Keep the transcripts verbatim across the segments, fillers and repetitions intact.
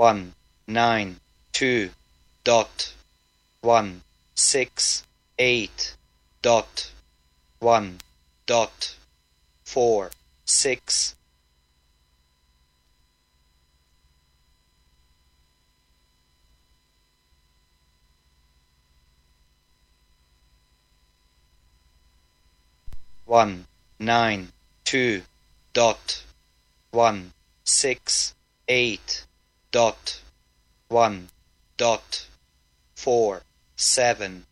one nine two dot one six eight dot one dot four six. One nine two dot one six eight dot one dot four seven.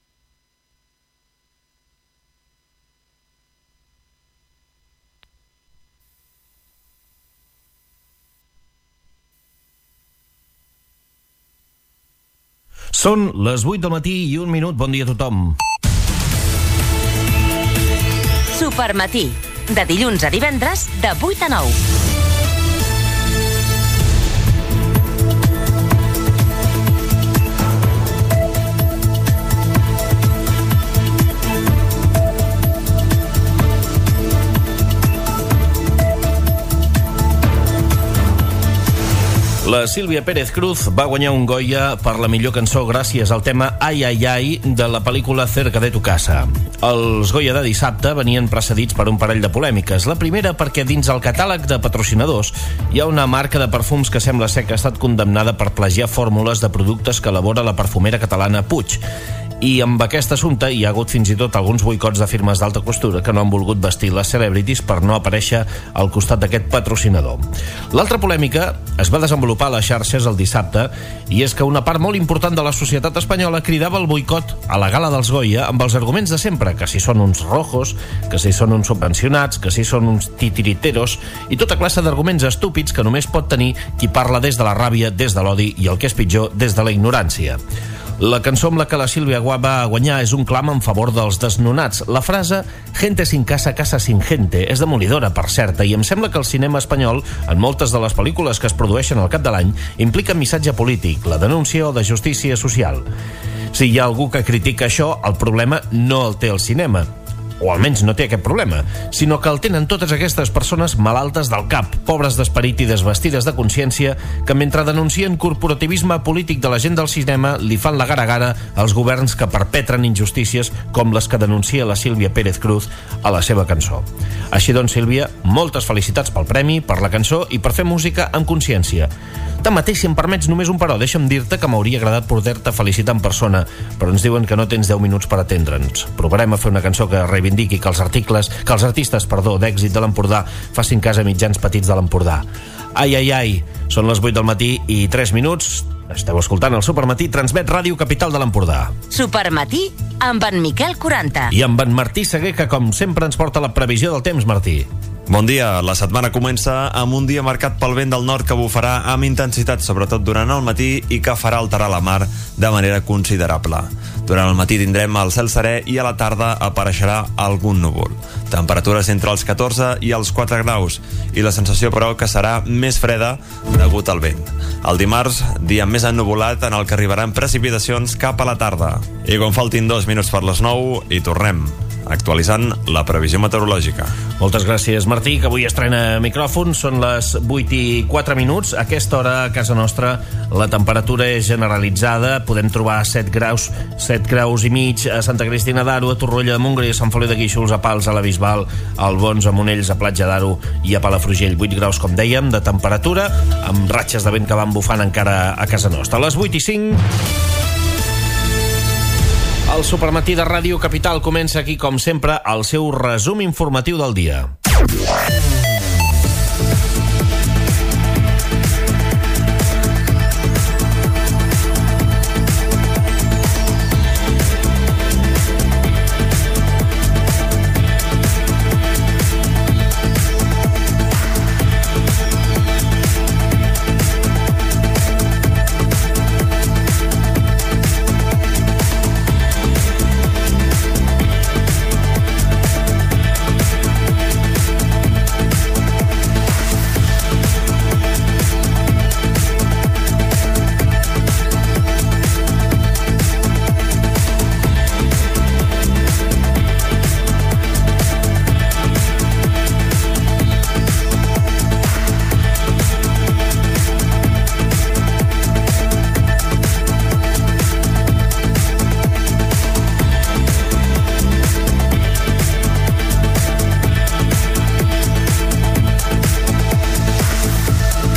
Són les vuit del matí i un minut. Bon dia a tothom. Supermatí, de dilluns a divendres, de vuit a nou. La Sílvia Pérez Cruz va guanyar un Goya per la millor cançó gràcies al tema Ai, ai, ai de la pel·lícula Cerca de tu casa. Els Goya de dissabte venien precedits per un parell de polèmiques. La primera perquè dins el catàleg de patrocinadors hi ha una marca de perfums que sembla ser que ha estat condemnada per plagiar fórmules de productes que elabora la perfumera catalana Puig. I amb aquest assumpte hi ha hagut fins i tot alguns boicots de firmes d'alta costura que no han volgut vestir les celebrities per no aparèixer al costat d'aquest patrocinador. L'altra polèmica es va desenvolupar a les xarxes el dissabte i és que una part molt important de la societat espanyola cridava el boicot a la gala dels Goya amb els arguments de sempre, que si són uns rojos, que si són uns subvencionats, que si són uns titiriteros i tota classe d'arguments estúpids que només pot tenir qui parla des de la ràbia, des de l'odi i, el que és pitjor, des de la ignorància. La cançó amb la que la Sílvia va guanyar és un clam en favor dels desnonats. La frase «gente sin casa, casa sin gente» és demolidora, per certa, i em sembla que el cinema espanyol, en moltes de les pel·lícules que es produeixen al cap de l'any, implica missatge polític, la denúncia o de justícia social. Si hi ha algú que critica això, el problema no el té el cinema, o almenys no té aquest problema, sinó que el tenen totes aquestes persones malaltes del cap, pobres d'esperit i desvestides de consciència, que mentre denuncien corporativisme polític de la gent del cinema li fan la gara-gara als governs que perpetren injustícies com les que denuncia la Sílvia Pérez Cruz a la seva cançó. Així doncs, Sílvia, moltes felicitats pel premi, per la cançó i per fer música amb consciència. Tanmateix, si em permets només un però, deixa'm dir-te que m'hauria agradat poder-te felicitar en persona, però ens diuen que no tens deu minuts per atendre'ns. Provarem a fer una cançó que reivindiqui que els articles, que els artistes, perdó, d'èxit de l'Empordà facin cas a mitjans petits de l'Empordà. Ai, ai, ai, són les vuit del matí i tres minuts. Esteu escoltant el Supermatí, transmet Ràdio Capital de l'Empordà. Supermatí amb en Miquel quaranta. I amb en Martí Seguer, que com sempre ens porta la previsió del temps, Martí. Bon dia. La setmana comença amb un dia marcat pel vent del nord que bufarà amb intensitat, sobretot durant el matí, i que farà alterar la mar de manera considerable. Durant el matí tindrem el cel serè i a la tarda apareixerà algun núvol. Temperatures entre els catorze i els quatre graus, i la sensació, però, que serà més freda degut al vent. El dimarts, dia més ennuvolat en el que arribaran precipitacions cap a la tarda. I quan faltin dos minuts per les nou, hi tornem, actualitzant la previsió meteorològica. Moltes gràcies, Martí, que avui estrena micròfon. Són les vuit i quatre minuts. A aquesta hora, a casa nostra, la temperatura és generalitzada. Podem trobar set graus, set graus i mig a Santa Cristina d'Aro, a Torroella de Montgrí, a Sant Feliu de Guíxols, a Pals, a la Bisbal, a Albons, a Monells, a Platja d'Aro i a Palafrugell. vuit graus, com dèiem, de temperatura, amb ratxes de vent que van bufant encara a casa nostra. A les vuit i cinc... El Supermatí de Ràdio Capital comença aquí, com sempre, el seu resum informatiu del dia.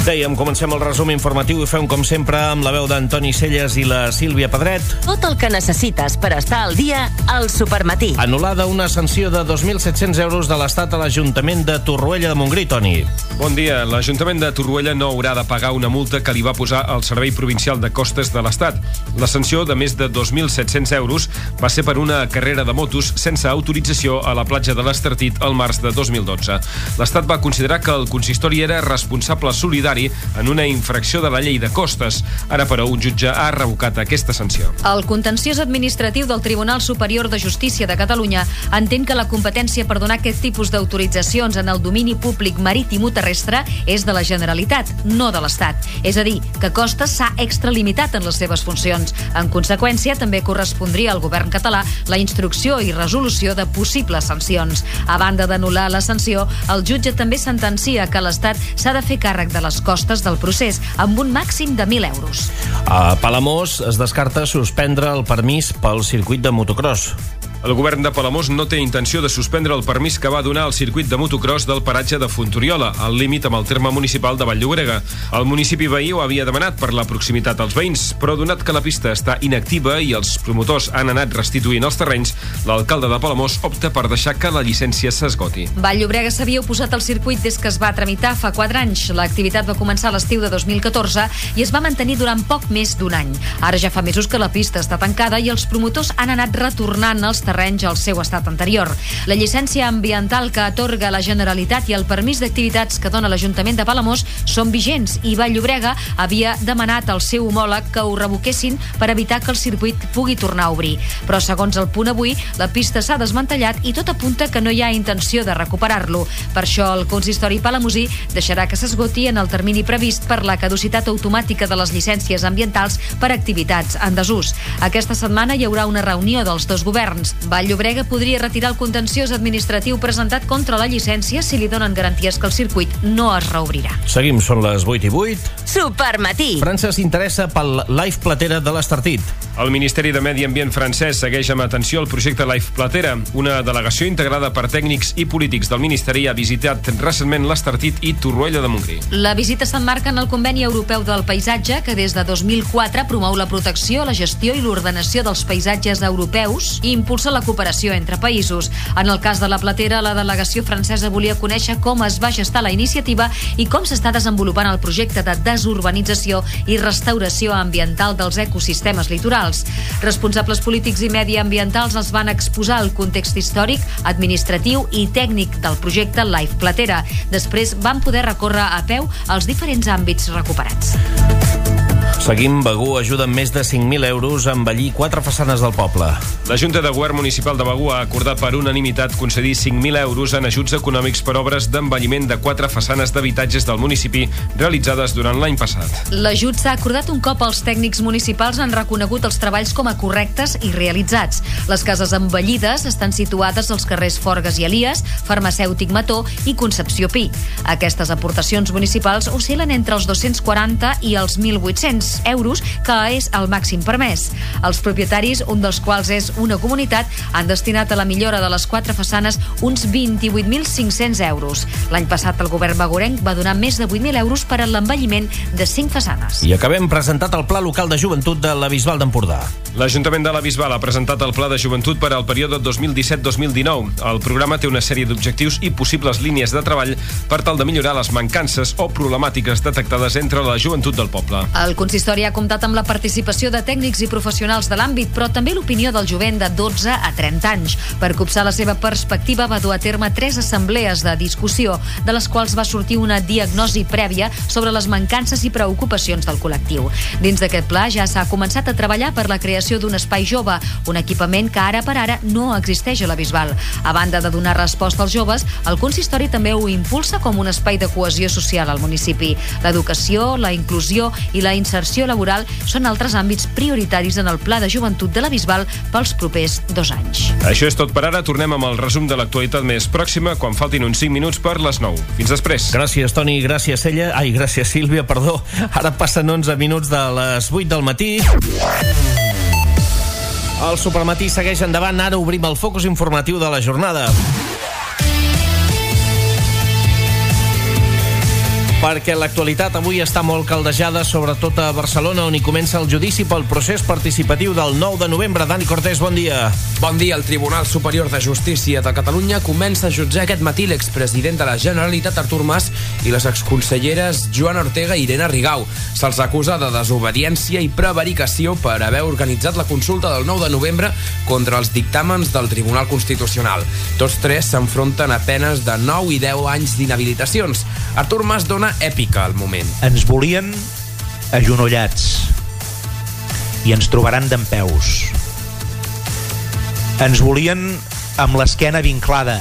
Dèiem, comencem el resum informatiu i fem com sempre amb la veu d'Antoni Celles i la Sílvia Pedret. Tot el que necessites per estar al dia al Supermatí. Anul·lada una sanció de dos mil set-cents euros de l'Estat a l'Ajuntament de Torroella de Montgrí, Toni. Bon dia. L'Ajuntament de Torroella no haurà de pagar una multa que li va posar el Servei Provincial de Costes de l'Estat. La sanció de més de dos mil set-cents euros va ser per una carrera de motos sense autorització a la platja de l'Estartit al març de dos mil dotze. L'Estat va considerar que el consistori era responsable solidari en una infracció de la llei de costes. Ara, però, un jutge ha revocat aquesta sanció. El contenciós administratiu del Tribunal Superior de Justícia de Catalunya entén que la competència per donar aquest tipus d'autoritzacions en el domini públic marítim o terrestre és de la Generalitat, no de l'Estat. És a dir, que Costes s'ha extralimitat en les seves funcions. En conseqüència, també correspondria al govern català la instrucció i resolució de possibles sancions. A banda d'anul·lar la sanció, el jutge també sentencia que l'Estat s'ha de fer càrrec de les costes del procés, amb un màxim de mil euros. A Palamós es descarta suspendre el permís pel circuit de motocross. El govern de Palamós no té intenció de suspendre el permís que va donar al circuit de motocross del paratge de Fontoriola, al límit amb el terme municipal de Vall-llobrega. El municipi veí ho havia demanat per la proximitat als veïns, però donat que la pista està inactiva i els promotors han anat restituint els terrenys, l'alcalde de Palamós opta per deixar que la llicència s'esgoti. Vall-llobrega s'havia oposat al circuit des que es va tramitar fa quatre anys. L'activitat va començar a l'estiu de dos mil catorze i es va mantenir durant poc més d'un any. Ara ja fa mesos que la pista està tancada i els promotors han anat retornant els terrenys al seu estat anterior. La llicència ambiental que atorga la Generalitat i el permís d'activitats que dona l'Ajuntament de Palamós són vigents i Vall-llobrega havia demanat al seu homòleg que ho revoquessin per evitar que el circuit pugui tornar a obrir. Però segons el punt avui, la pista s'ha desmantellat i tot apunta que no hi ha intenció de recuperar-lo. Per això el consistori palamosí deixarà que s'esgoti en el termini previst per la caducitat automàtica de les llicències ambientals per activitats en desús. Aquesta setmana hi haurà una reunió dels dos governs. Vall-llobrega podria retirar el contenciós administratiu presentat contra la llicència si li donen garanties que el circuit no es reobrirà. Seguim, són les vuit i vuit. Supermatí. França s'interessa pel Life Platera de l'Estartit. El Ministeri de Medi Ambient francès segueix amb atenció el projecte Life Platera. Una delegació integrada per tècnics i polítics del Ministeri ha visitat recentment l'Estartit i Torroella de Montgrí. La visita s'emmarca en el Conveni Europeu del Paisatge, que des de dos mil quatre promou la protecció, la gestió i l'ordenació dels paisatges europeus i impulsa la cooperació entre països. En el cas de la Platera, la delegació francesa volia conèixer com es va gestar la iniciativa i com s'està desenvolupant el projecte de desurbanització i restauració ambiental dels ecosistemes litorals. Responsables polítics i mediambientals els van exposar el context històric, administratiu i tècnic del projecte Life Platera. Després van poder recórrer a peu els diferents àmbits recuperats. Seguim, Begur ajuda amb més de cinc mil euros a embellir quatre façanes del poble. La Junta de Govern Municipal de Begur ha acordat per unanimitat concedir cinc mil euros en ajuts econòmics per obres d'embelliment de quatre façanes d'habitatges del municipi realitzades durant l'any passat. L'ajut s'ha acordat un cop els tècnics municipals han reconegut els treballs com a correctes i realitzats. Les cases embellides estan situades als carrers Forgues i Elies, Farmacèutic Mató i Concepció Pi. Aquestes aportacions municipals oscil·len entre els dos-cents quaranta i els mil vuit-cents euros, que és el màxim permès. Els propietaris, un dels quals és una comunitat, han destinat a la millora de les quatre façanes uns vint-i-vuit mil cinc-cents euros. L'any passat el govern begurenc va donar més de vuit mil euros per a l'embelliment de cinc façanes. I acabem presentat el Pla Local de Joventut de la Bisbal d'Empordà. L'Ajuntament de la Bisbal ha presentat el Pla de Joventut per al període dos mil disset dos mil dinou. El programa té una sèrie d'objectius i possibles línies de treball per tal de millorar les mancances o problemàtiques detectades entre la joventut del poble. El consistori ha comptat amb la participació de tècnics i professionals de l'àmbit, però també l'opinió del jovent de dotze a trenta anys. Per copsar la seva perspectiva va dur a terme tres assemblees de discussió, de les quals va sortir una diagnosi prèvia sobre les mancances i preocupacions del col·lectiu. Dins d'aquest pla ja s'ha començat a treballar per la creació d'un espai jove, un equipament que ara per ara no existeix a la Bisbal. A banda de donar resposta als joves, el consistori també ho impulsa com un espai de cohesió social al municipi. L'educació, la inclusió i la inserció laboral són altres àmbits prioritaris en el Pla de Joventut de la Bisbal pels propers dos anys. Això és tot per ara. Tornem amb el resum de l'actualitat més pròxima quan faltin uns cinc minuts per les nou. Fins després. Gràcies, Toni. Gràcies, Cella. Ai, gràcies, Sílvia, perdó. Ara passen onze minuts de les vuit del matí. El Supermatí segueix endavant. Ara obrim el focus informatiu de la jornada. perquè l'actualitat avui està molt caldejada, sobretot a Barcelona, on hi comença el judici pel procés participatiu del nou de novembre. Dani Cortés, bon dia. Bon dia. El Tribunal Superior de Justícia de Catalunya comença a jutjar aquest matí l'expresident de la Generalitat, Artur Mas, i les exconselleres Joana Ortega i Irene Rigau. Se'ls acusa de desobediència i prevaricació per haver organitzat la consulta del nou de novembre contra els dictàmens del Tribunal Constitucional. Tots tres s'enfronten a penes de nou i deu anys d'inhabilitacions. Artur Mas dona èpica al moment. Ens volien agenollats i ens trobaran dempeus. Ens volien amb l'esquena vinclada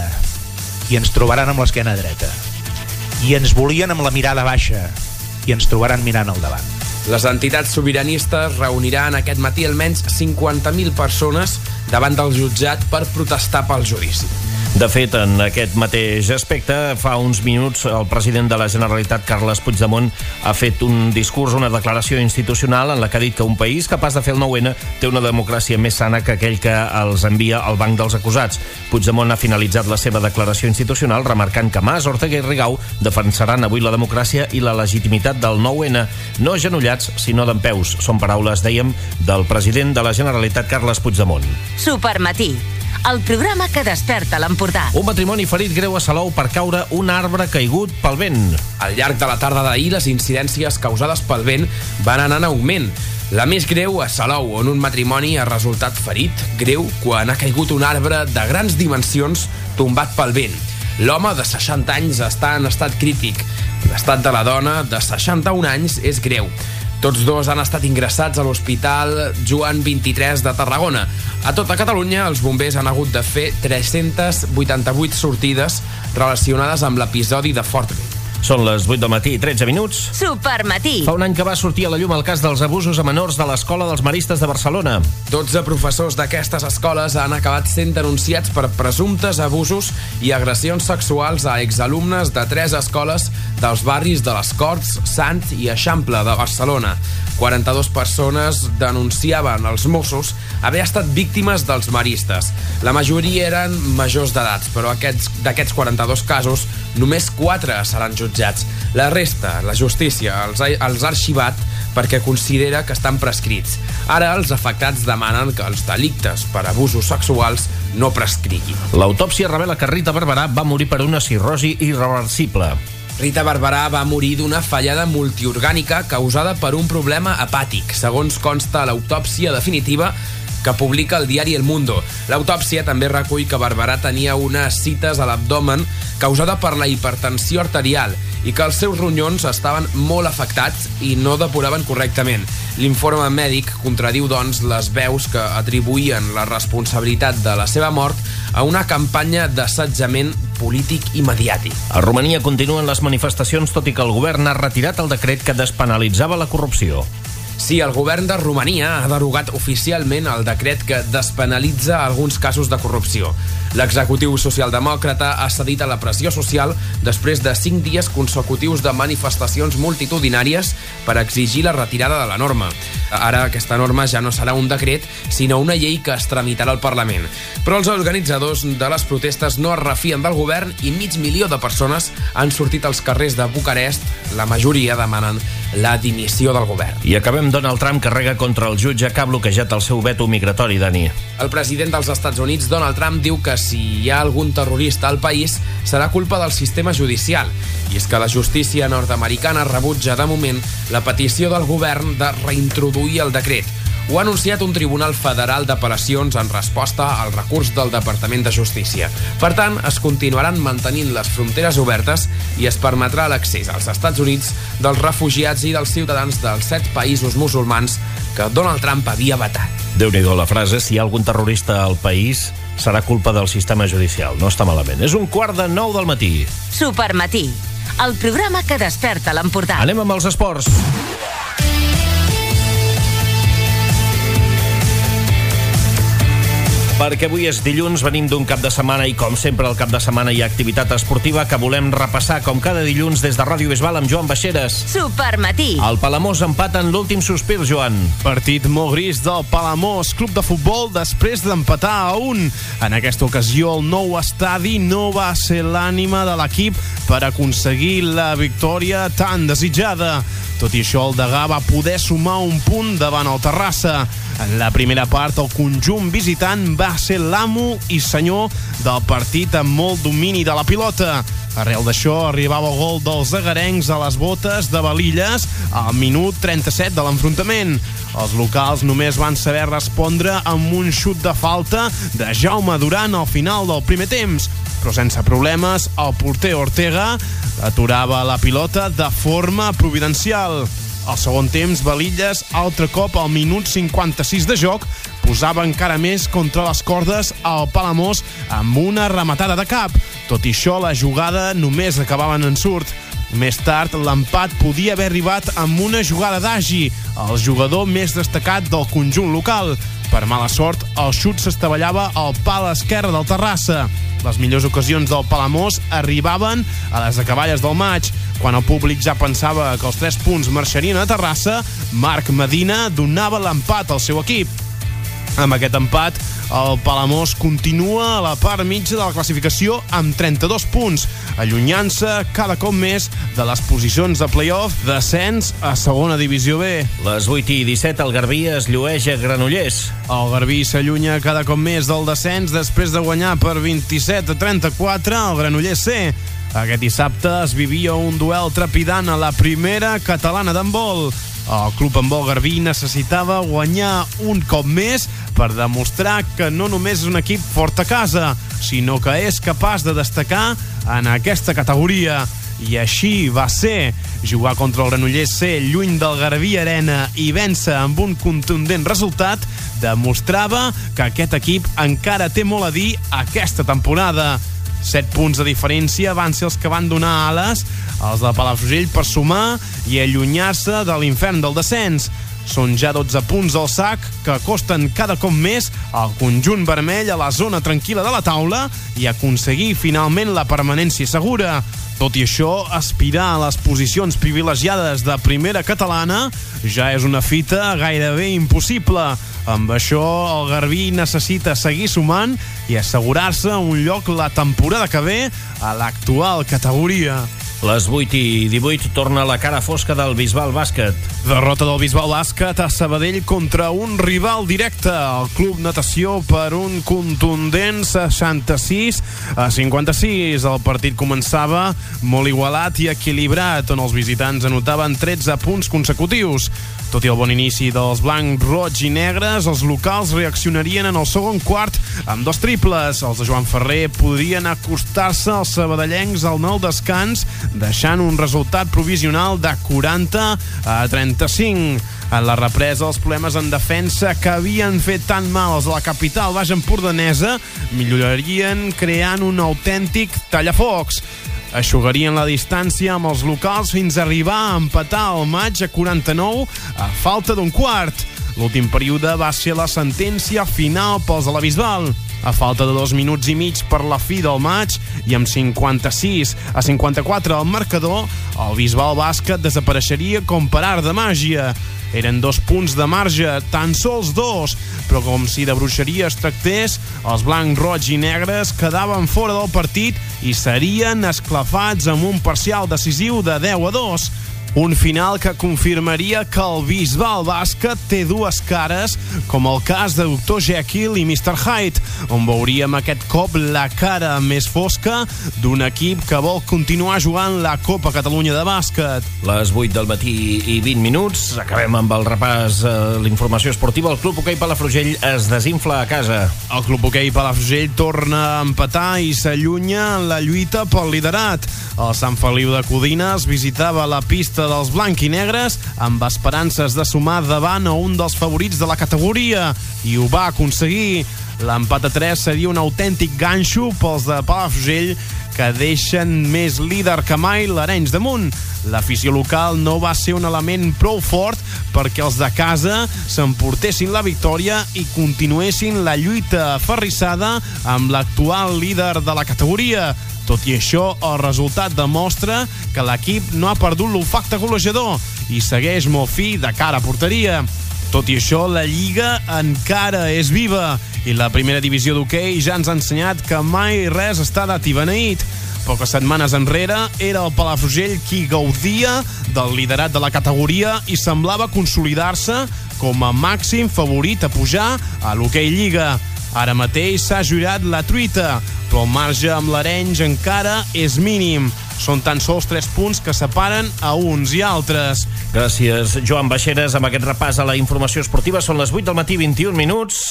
i ens trobaran amb l'esquena dreta. I ens volien amb la mirada baixa i ens trobaran mirant al davant. Les entitats sobiranistes reuniran aquest matí almenys cinquanta mil persones davant del jutjat per protestar pel judici. De fet, en aquest mateix aspecte, fa uns minuts el president de la Generalitat, Carles Puigdemont, ha fet un discurs, una declaració institucional en la que ha dit que un país capaç de fer el nou ene té una democràcia més sana que aquell que els envia al banc dels acusats. Puigdemont ha finalitzat la seva declaració institucional remarcant que Mas, Ortega i Rigau defensaran avui la democràcia i la legitimitat del nou ene, no agenollats, sinó dempeus. Són paraules, dèiem, del president de la Generalitat, Carles Puigdemont. Supermatí, el programa que desperta l'Empordà. Un matrimoni ferit greu a Salou per caure un arbre caigut pel vent. Al llarg de la tarda d'ahir, les incidències causades pel vent van anar en augment. La més greu a Salou, on un matrimoni ha resultat ferit greu quan ha caigut un arbre de grans dimensions tombat pel vent. L'home de seixanta anys està en estat crític. L'estat de la dona, de seixanta-un anys, és greu. Tots dos han estat ingressats a l'Hospital Joan vint-i-tres de Tarragona. A tota Catalunya, els bombers han hagut de fer tres-centes vuitanta-vuit sortides relacionades amb l'episodi de fort vent. Són les vuit del matí i tretze minuts. Supermatí. Fa un any que va sortir a la llum el cas dels abusos a menors de l'Escola dels Maristes de Barcelona. dotze professors d'aquestes escoles han acabat sent denunciats per presumptes abusos i agressions sexuals a exalumnes de tres escoles dels barris de les Corts, Sant i Eixample de Barcelona. quaranta-dues persones denunciaven als Mossos haver estat víctimes dels maristes. La majoria eren majors d'edats, però aquests, d'aquests quaranta-dos casos, només quatre seran jutjats. La resta, la justícia els ha, els ha arxivat perquè considera que estan prescrits. Ara els afectats demanen que els delictes per abusos sexuals no prescriguin. L'autòpsia revela que Rita Barberà va morir per una cirrosi irreversible. Rita Barberà va morir d'una fallada multiorgànica causada per un problema hepàtic, segons consta a l'autòpsia definitiva que publica el diari El Mundo. L'autòpsia també recull que Barberà tenia unes cites a l'abdomen causada per la hipertensió arterial i que els seus ronyons estaven molt afectats i no depuraven correctament. L'informe mèdic contradiu, doncs, les veus que atribuïen la responsabilitat de la seva mort a una campanya d'assetjament polític i mediàtic. A Romania continuen les manifestacions, tot i que el govern ha retirat el decret que despenalitzava la corrupció. Sí, el govern de Romania ha derogat oficialment el decret que despenalitza alguns casos de corrupció. L'executiu socialdemòcrata ha cedit a la pressió social després de cinc dies consecutius de manifestacions multitudinàries per exigir la retirada de la norma. Ara aquesta norma ja no serà un decret, sinó una llei que es tramitarà al Parlament. Però els organitzadors de les protestes no es refien del govern i mig milió de persones han sortit als carrers de Bucarest. La majoria demanen la dimissió del govern. I acabem. Donald Trump carrega contra el jutge que ha bloquejat el seu veto migratori, Dani. El president dels Estats Units, Donald Trump, diu que si hi ha algun terrorista al país serà culpa del sistema judicial. I és que la justícia nord-americana rebutja de moment la petició del govern de reintroduir el decret. Ho ha anunciat un tribunal federal d'apel·lacions en resposta al recurs del Departament de Justícia. Per tant, es continuaran mantenint les fronteres obertes i es permetrà l'accés als Estats Units dels refugiats i dels ciutadans dels set països musulmans que Donald Trump havia vetat. Déu-n'hi-do la frase, si hi ha algun terrorista al país serà culpa del sistema judicial. No està malament. És un quart de nou del matí. Supermatí, el programa que desperta l'Empordà. Anem amb els esports. Perquè avui és dilluns, venim d'un cap de setmana i com sempre al cap de setmana hi ha activitat esportiva que volem repassar com cada dilluns des de Ràdio Bisbal amb Joan Baixeres. Supermatí. El Palamós empata en l'últim sospir, Joan. Partit molt gris del Palamós, club de futbol, després d'empatar a un. En aquesta ocasió el nou estadi no va ser l'ànima de l'equip per aconseguir la victòria tan desitjada. Tot i això, el Degà va poder sumar un punt davant el Terrassa. En la primera part, el conjunt visitant va ser l'amo i senyor del partit amb molt domini de la pilota. Arrel d'això, arribava el gol dels agarencs a les botes de Balilles al minut trenta-set de l'enfrontament. Els locals només van saber respondre amb un xut de falta de Jaume Duran al final del primer temps. Però sense problemes, el porter Ortega aturava la pilota de forma providencial. Al segon temps, Balilles, altre cop al minut cinquanta-sis de joc, posava encara més contra les cordes al Palamós amb una rematada de cap. Tot i això, la jugada només acabava en ensurt. Més tard, l'empat podia haver arribat amb una jugada d'Agi, el jugador més destacat del conjunt local. Per mala sort, el xut s'estavellava al pal esquerre del Terrassa. Les millors ocasions del Palamós arribaven a les acaballes del maig. Quan el públic ja pensava que els tres punts marxarien a Terrassa, Marc Medina donava l'empat al seu equip. Amb aquest empat, el Palamós continua a la part mitja de la classificació amb trenta-dos punts, allunyant-se cada cop més de les posicions de play-off d'ascens a segona divisió B. Les vuit i disset, el Garbí es llueix a Granollers. El Garbí s'allunya cada cop més del descens després de guanyar per vint-i-set a trenta-quatre al Granollers C. Aquest dissabte es vivia un duel trepidant a la primera catalana d'handbol. El club handbol Garbí necessitava guanyar un cop més per demostrar que no només és un equip fort a casa, sinó que és capaç de destacar en aquesta categoria. I així va ser. Jugar contra el Granollers C lluny del Garbí Arena i vèncer amb un contundent resultat demostrava que aquest equip encara té molt a dir aquesta temporada. Set punts de diferència van ser els que van donar ales als de Palafrugell per sumar i allunyar-se de l'infern del descens. Són ja dotze punts al sac que costen cada cop més al conjunt vermell a la zona tranquil·la de la taula i aconseguir finalment la permanència segura. Tot i això, aspirar a les posicions privilegiades de primera catalana ja és una fita gairebé impossible. Amb això, el Garbí necessita seguir sumant i assegurar-se un lloc la temporada que ve a l'actual categoria. Les vuit i divuit torna la cara fosca del Bisbal Bàsquet. Derrota del Bisbal Bàsquet a Sabadell contra un rival directe, el Club Natació, per un contundent seixanta-sis a cinquanta-sis. El partit començava molt igualat i equilibrat, on els visitants anotaven tretze punts consecutius. Tot i el bon inici dels blancs, roig i negres, els locals reaccionarien en el segon quart amb dos triples. Els de Joan Ferrer podrien acostar-se als sabadellencs al nou descans, deixant un resultat provisional de quaranta a trenta-cinc. En la represa, els problemes en defensa que havien fet tan mal els de la capital baix empordanesa millorarien creant un autèntic tallafocs. Eixugarien la distància amb els locals fins a arribar a empatar el maig a quaranta-nou a falta d'un quart. L'últim període va ser la sentència final pels de la Bisbal. A falta de dos minuts i mig per la fi del maig i amb cinquanta-sis a cinquanta-quatre al marcador, el Bisbal Bàsquet desapareixeria com per art de màgia. Eren dos punts de marge, tan sols dos, però com si de bruixeria es tractés, els blancs, roig i negres quedaven fora del partit i serien esclafats amb un parcial decisiu de deu a dos. Un final que confirmaria que el Bisbal Bàsquet té dues cares, com el cas de doctor Jekyll i mister Hyde, on veuríem aquest cop la cara més fosca d'un equip que vol continuar jugant la Copa Catalunya de bàsquet. Les vuit del matí i vint minuts. Acabem amb el repàs, eh, l'informació esportiva. El Club Hoquei Palafrugell es desinfla a casa. El Club Hoquei Palafrugell torna a empatar i s'allunya en la lluita pel liderat. El Sant Feliu de Codines visitava la pista dels blanc i negres amb esperances de sumar davant a un dels favorits de la categoria i ho va aconseguir. L'empat a tres seria un autèntic ganxo pels de Palafrugell, que deixen més líder que mai l'Arenys de Munt. L'afició local no va ser un element prou fort perquè els de casa s'emportessin la victòria i continuessin la lluita aferrissada amb l'actual líder de la categoria. Tot i això, el resultat demostra que l'equip no ha perdut l'olfacte golejador i segueix molt fi de cara a porteria. Tot i això, la Lliga encara és viva i la primera divisió d'hoquei ja ens ha ensenyat que mai res està dat i beneït. Poques setmanes enrere era el Palafrugell qui gaudia del liderat de la categoria i semblava consolidar-se com a màxim favorit a pujar a l'hoquei Lliga. Ara mateix s'ha jurat la truita, però el marge amb l'Arenys encara és mínim. Són tan sols tres punts que separen a uns i altres. Gràcies, Joan Baixeres. Amb aquest repàs a la informació esportiva són les vuit del matí, vint-i-un minuts.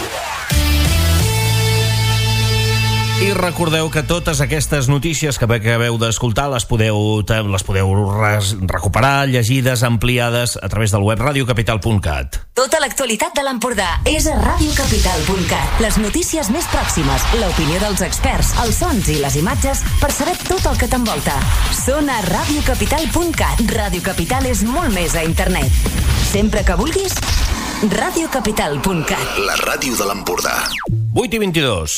I recordeu que totes aquestes notícies que acabeu d'escoltar les podeu, les podeu res, recuperar, llegides, ampliades a través del web radio capital punt cat. Tota l'actualitat de l'Empordà és a radio capital punt cat. Les notícies més pròximes, l'opinió dels experts, els sons i les imatges per saber tot el que t'envolta. Són a radio capital punt cat. Radio Capital és molt més a internet. Sempre que vulguis, radio capital punt cat. La ràdio de l'Empordà. vuit i vint-i-dos.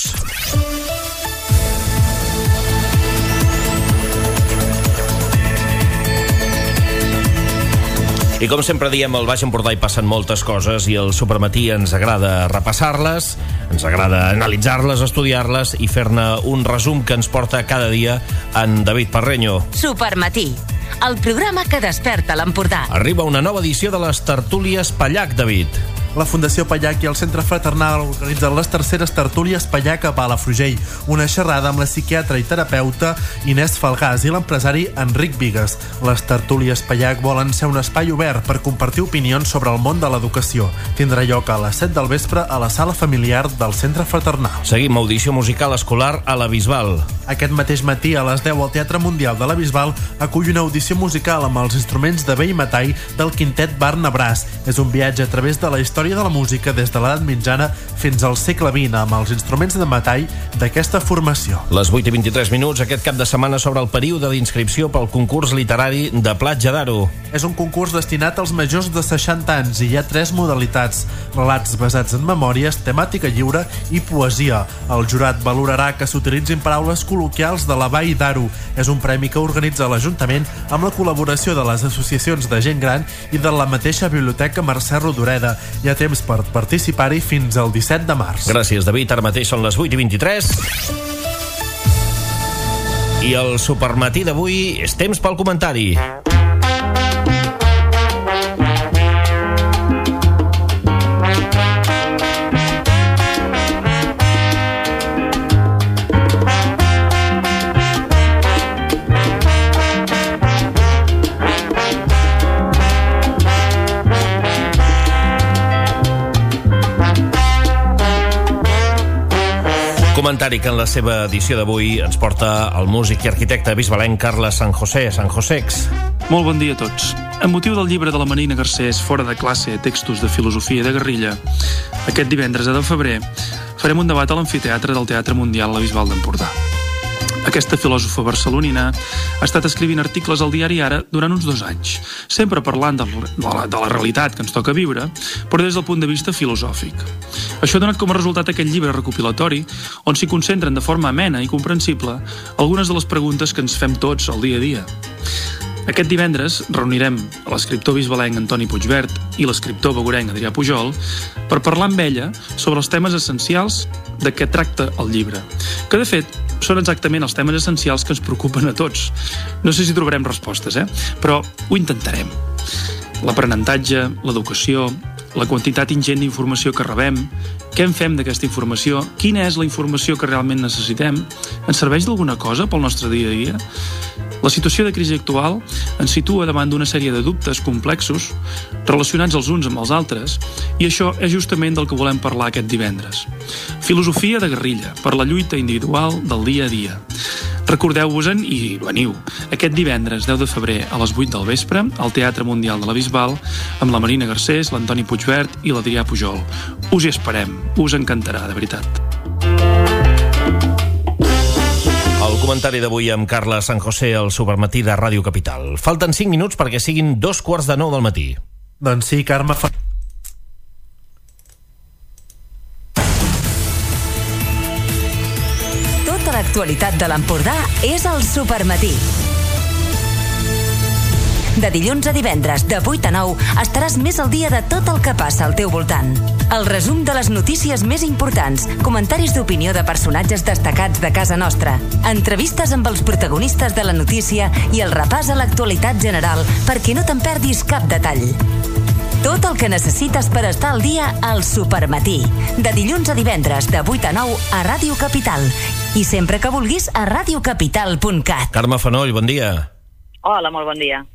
I com sempre diem, al Baix Empordà hi passen moltes coses i el Supermatí ens agrada repassar-les, ens agrada analitzar-les, estudiar-les i fer-ne un resum que ens porta cada dia en David Parreño. Supermatí, el programa que desperta l'Empordà. Arriba una nova edició de les tertúlies Pallac, David. La Fundació Pallac i el Centre Fraternal organitzen les terceres tertúlies Pallac a Palafrugell, una xerrada amb la psiquiatra i terapeuta Inés Falgàs i l'empresari Enric Vigues. Les tertúlies Pallac volen ser un espai obert per compartir opinions sobre el món de l'educació. Tindrà lloc a les set del vespre a la sala familiar del Centre Fraternal. Seguim audició musical escolar a la Bisbal. Aquest mateix matí a les deu al Teatre Mundial de la Bisbal acull una audició musical amb els instruments de vell metall del quintet Barna Brass. És un viatge a través de la història de la música des de l'edat mitjana fins al segle vint amb els instruments de metall d'aquesta formació. Les vuit i vint-i-tres minuts, aquest cap de setmana sobre el període d'inscripció pel concurs literari de Platja d'Aro. És un concurs destinat als majors de seixanta anys i hi ha tres modalitats: relats basats en memòries, temàtica lliure i poesia. El jurat valorarà que s'utilitzin paraules col·loquials de la Vall d'Aro. És un premi que organitza l'Ajuntament amb la col·laboració de les associacions de gent gran i de la mateixa Biblioteca Mercè Rodoreda. Hi ha temps per participar-hi fins al disset de març. Gràcies, David. Ara mateix són les vuit i vint-i-tres. I el Supermatí d'avui és temps pel comentari. Comentari que en la seva edició d'avui ens porta el músic i arquitecte bisbalenc Carles San José. San Josex. Molt bon dia a tots. Amb motiu del llibre de la Marina Garcés, Fora de classe, textos de filosofia i de guerrilla, aquest divendres de febrer farem un debat a l'amfiteatre del Teatre Mundial a la Bisbal d'Empordà. Aquesta filòsofa barcelonina ha estat escrivint articles al diari Ara durant uns dos anys, sempre parlant de la, de la realitat que ens toca viure, però des del punt de vista filosòfic. Això ha donat com a resultat aquest llibre recopilatori on s'hi concentren de forma amena i comprensible algunes de les preguntes que ens fem tots al dia a dia. Aquest divendres reunirem l'escriptor bisbalenc Antoni Puigvert i l'escriptor begurenc Adrià Pujol per parlar amb ella sobre els temes essencials de què tracta el llibre, que de fet són exactament els temes essencials que ens preocupen a tots. No sé si trobarem respostes, eh? Però ho intentarem. L'aprenentatge, l'educació, la quantitat ingent d'informació que rebem, què en fem d'aquesta informació, quina és la informació que realment necessitem, ens serveix d'alguna cosa pel nostre dia a dia? La situació de crisi actual ens situa davant d'una sèrie de dubtes complexos relacionats els uns amb els altres i això és justament del que volem parlar aquest divendres. Filosofia de guerrilla per la lluita individual del dia a dia. Recordeu-vos-en i veniu. Aquest divendres deu de febrer a les vuit del vespre al Teatre Mundial de la Bisbal amb la Marina Garcés, l'Antoni Puigvert i l'Adrià Pujol. Us hi esperem. Us encantarà, de veritat. El comentari d'avui amb Carla San José al Supermatí de Ràdio Capital. Falten cinc minuts perquè siguin dos quarts de nou del matí. Doncs sí, Carme... Fa... Tota l'actualitat de l'Empordà és al Supermatí. De dilluns a divendres, de vuit a nou, estaràs més al dia de tot el que passa al teu voltant. El resum de les notícies més importants, comentaris d'opinió de personatges destacats de casa nostra, entrevistes amb els protagonistes de la notícia i el repàs a l'actualitat general perquè no te'n perdis cap detall. Tot el que necessites per estar al dia al Supermatí. De dilluns a divendres, de vuit a nou, a Ràdio Capital. I sempre que vulguis, a radiocapital punt cat. Carme Fanoll, bon dia. Hola, molt bon dia.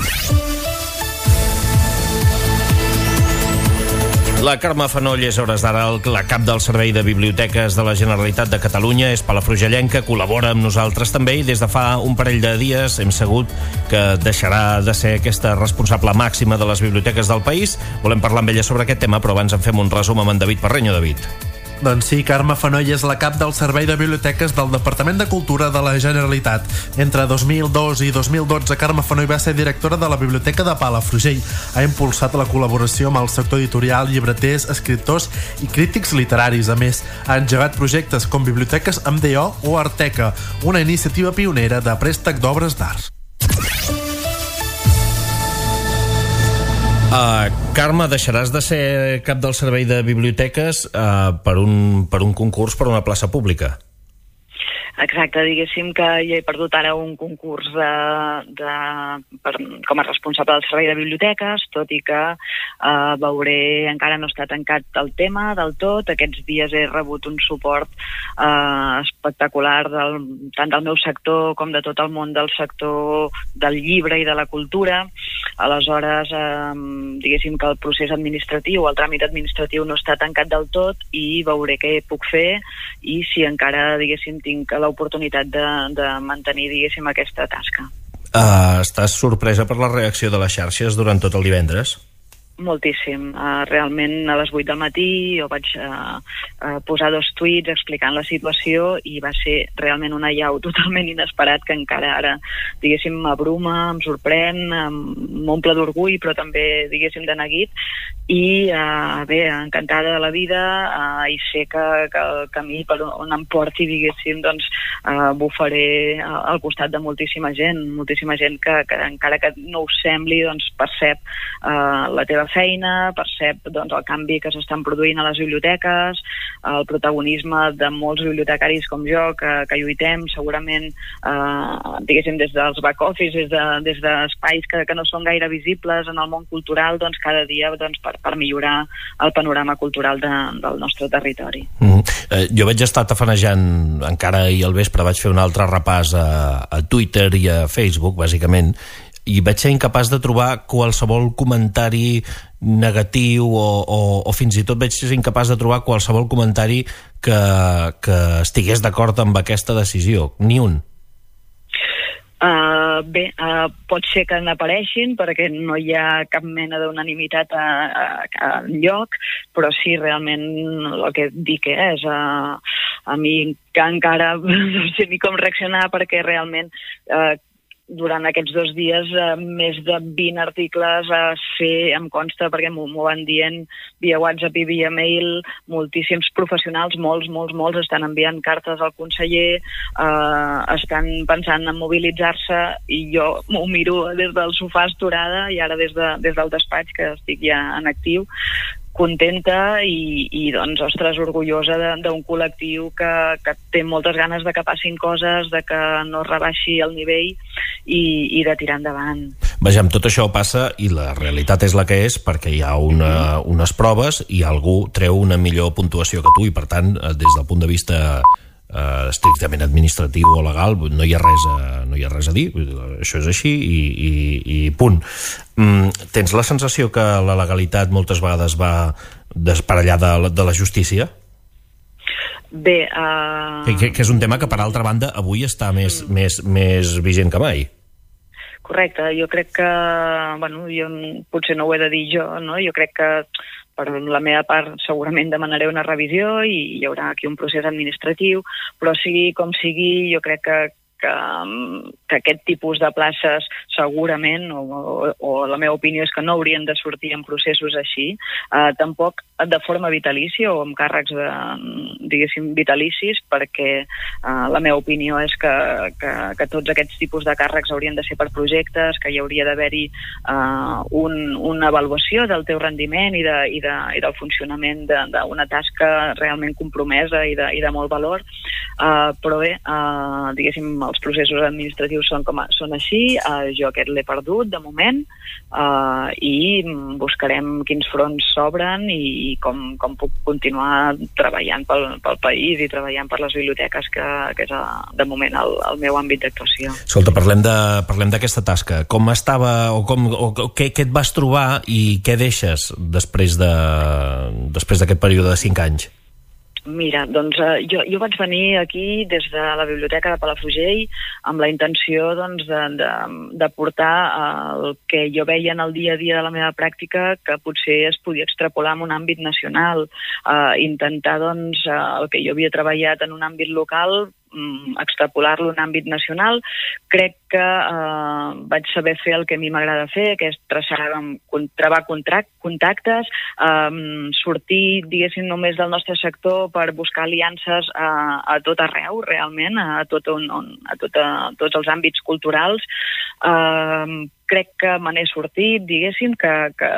La Carme Fanoll és a hores d'ara la cap del Servei de Biblioteques de la Generalitat de Catalunya, és palafrugellenca, col·labora amb nosaltres també i des de fa un parell de dies hem sabut que deixarà de ser aquesta responsable màxima de les biblioteques del país. Volem parlar amb ella sobre aquest tema, però abans en fem un resum amb en David Parreño. David. Doncs sí, Carme Fanoll és la cap del Servei de Biblioteques del Departament de Cultura de la Generalitat. Entre dos mil dos i dos mil dotze, Carme Fanoll va ser directora de la Biblioteca de Palafrugell. Ha impulsat la col·laboració amb el sector editorial, llibreters, escriptors i crítics literaris. A més, ha engegat projectes com Biblioteques amb D O o Arteca, una iniciativa pionera de préstec d'obres d'art. Uh, Carme, deixaràs de ser cap del Servei de Biblioteques uh, per, un, per un concurs per una plaça pública. Exacte, diguéssim que ja he perdut ara un concurs de, de, per, com a responsable del Servei de Biblioteques, tot i que eh, veuré, encara no està tancat el tema del tot. Aquests dies he rebut un suport eh, espectacular del, tant del meu sector com de tot el món del sector del llibre i de la cultura. Aleshores, eh, diguéssim que el procés administratiu, el tràmit administratiu no està tancat del tot i veuré què puc fer i si encara, diguéssim, tinc l'oportunitat de, de mantenir, diguéssim, aquesta tasca. Uh, estàs sorpresa per la reacció de les xarxes durant tot el divendres? Moltíssim. Uh, realment a les vuit del matí jo vaig uh, uh, posar dos tuits explicant la situació i va ser realment un allau totalment inesperat que encara ara, diguéssim, m'abruma, em sorprèn, m'omple d'orgull, però també, diguéssim, de neguit. I uh, bé, encantada de la vida uh, i sé que, que el camí per on em porti, diguéssim, doncs uh, bufaré al costat de moltíssima gent, moltíssima gent que, que encara que no ho sembli, doncs percep uh, la teva feina, percep doncs, el canvi que s'estan produint a les biblioteques, el protagonisme de molts bibliotecaris com jo que, que lluitem segurament eh, diguéssim des dels back-office, des, de, des d'espais que, que no són gaire visibles en el món cultural, doncs cada dia doncs, per, per millorar el panorama cultural de, del nostre territori. Mm. Eh, jo vaig estar tafanejant encara ahir al vespre, vaig fer un altre repàs a, a Twitter i a Facebook, bàsicament, i vaig ser incapaç de trobar qualsevol comentari negatiu o, o, o fins i tot vaig ser incapaç de trobar qualsevol comentari que, que estigués d'acord amb aquesta decisió. Ni un. Uh, bé, uh, pot ser que n'apareixin perquè no hi ha cap mena d'unanimitat a, a, a lloc, però sí, realment el que dic és uh, a mi que encara no sé ni com reaccionar perquè realment uh, durant aquests dos dies eh, més de vint articles a fer, em consta, perquè m'ho van dient via WhatsApp i via mail, moltíssims professionals, molts, molts, molts, estan enviant cartes al conseller, eh, estan pensant en mobilitzar-se i jo m'ho miro des del sofà esturada i ara des, de, des del despatx, que estic ja en actiu, contenta i, i doncs, ostres, orgullosa d'un col·lectiu que, que té moltes ganes de que passin coses, de que no rebaixi el nivell i, i de tirar endavant. Vejam, tot això passa i la realitat és la que és perquè hi ha una, unes proves i algú treu una millor puntuació que tu i per tant, des del punt de vista eh, estrictament administratiu o legal no hi ha res a, no hi ha res a dir, això és així i, i, i punt. Mm, tens la sensació que la legalitat moltes vegades va desparellada de la justícia? Bé... Uh... Que, que és un tema que, per altra banda, avui està més, mm. més, més vigent que mai. Correcte, jo crec que... Bueno, jo potser no ho he de dir jo, no? Jo crec que per la meva part segurament demanaré una revisió i hi haurà aquí un procés administratiu, però sigui com sigui, jo crec que Que, que aquest tipus de places segurament, o, o, o la meva opinió és que no haurien de sortir en processos així, eh, tampoc de forma vitalícia o amb càrrecs de, diguéssim, vitalicis, perquè eh, la meva opinió és que, que, que tots aquests tipus de càrrecs haurien de ser per projectes, que hi hauria d'haver-hi eh, un, una avaluació del teu rendiment i, de, i, de, i del funcionament d'una tasca realment compromesa i de, i de molt valor, eh, però bé, eh, diguéssim, els processos administratius són, com a, són així, uh, jo aquest l'he perdut de moment, uh, i buscarem quins fronts s'obren i com, com puc continuar treballant pel, pel país i treballant per les biblioteques, que, que és uh, de moment el, el meu àmbit d'actuació. Escolta, parlem de, parlem d'aquesta tasca. Com estava, o, com, o què, què et vas trobar i què deixes després de, després d'aquest període de cinc anys? Mira, doncs eh, jo, jo vaig venir aquí des de la Biblioteca de Palafrugell amb la intenció doncs, de, de, de portar eh, el que jo veia en el dia a dia de la meva pràctica, que potser es podia extrapolar en un àmbit nacional, eh, intentar doncs, eh, el que jo havia treballat en un àmbit local, extrapolar-lo en àmbit nacional. Crec que eh, vaig saber fer el que a mi m'agrada fer, que és traçar, travar contactes, eh, sortir, diguéssim, només del nostre sector per buscar aliances a, a tot arreu, realment, a, tot on, on, a, tot, a tots els àmbits culturals. Eh, crec que me n'he sortit, diguéssim, que, que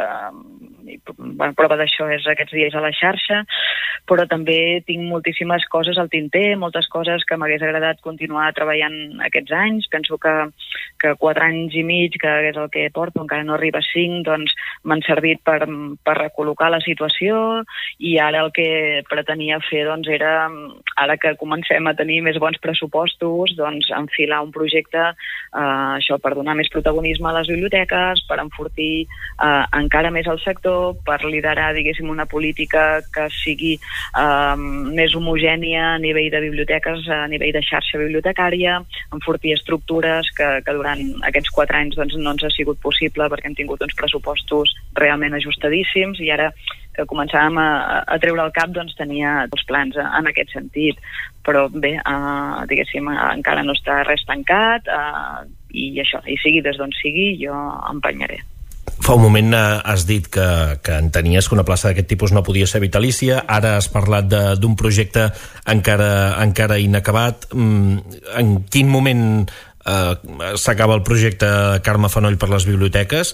la prova d'això és aquests dies a la xarxa, però també tinc moltíssimes coses al tinter, moltes coses que m'hagués agradat continuar treballant aquests anys. Penso que, que quatre anys i mig, que és el que porto, encara no arriba a cinc, doncs m'han servit per, per recol·locar la situació, i ara el que pretenia fer doncs, era, ara que comencem a tenir més bons pressupostos, doncs enfilar un projecte, eh, això, per donar més protagonisme a les biblioteques, per enfortir eh, encara més el sector, per liderar, diguéssim, una política que sigui eh, més homogènia a nivell de biblioteques, a nivell de xarxa bibliotecària, enfortir estructures que, que durant aquests quatre anys doncs, no ens ha sigut possible perquè hem tingut uns pressupostos realment ajustadíssims, i ara que començàvem a, a treure el cap, doncs tenia els plans en aquest sentit. Però bé, eh, diguéssim, encara no està res tancat, eh, i això, i sigui des d'on sigui, jo empenyaré. Fa un moment has dit que, que entenies que una plaça d'aquest tipus no podia ser vitalícia, ara has parlat d'un projecte encara, encara inacabat. En quin moment eh, s'acaba el projecte Carme Fanoll per les biblioteques?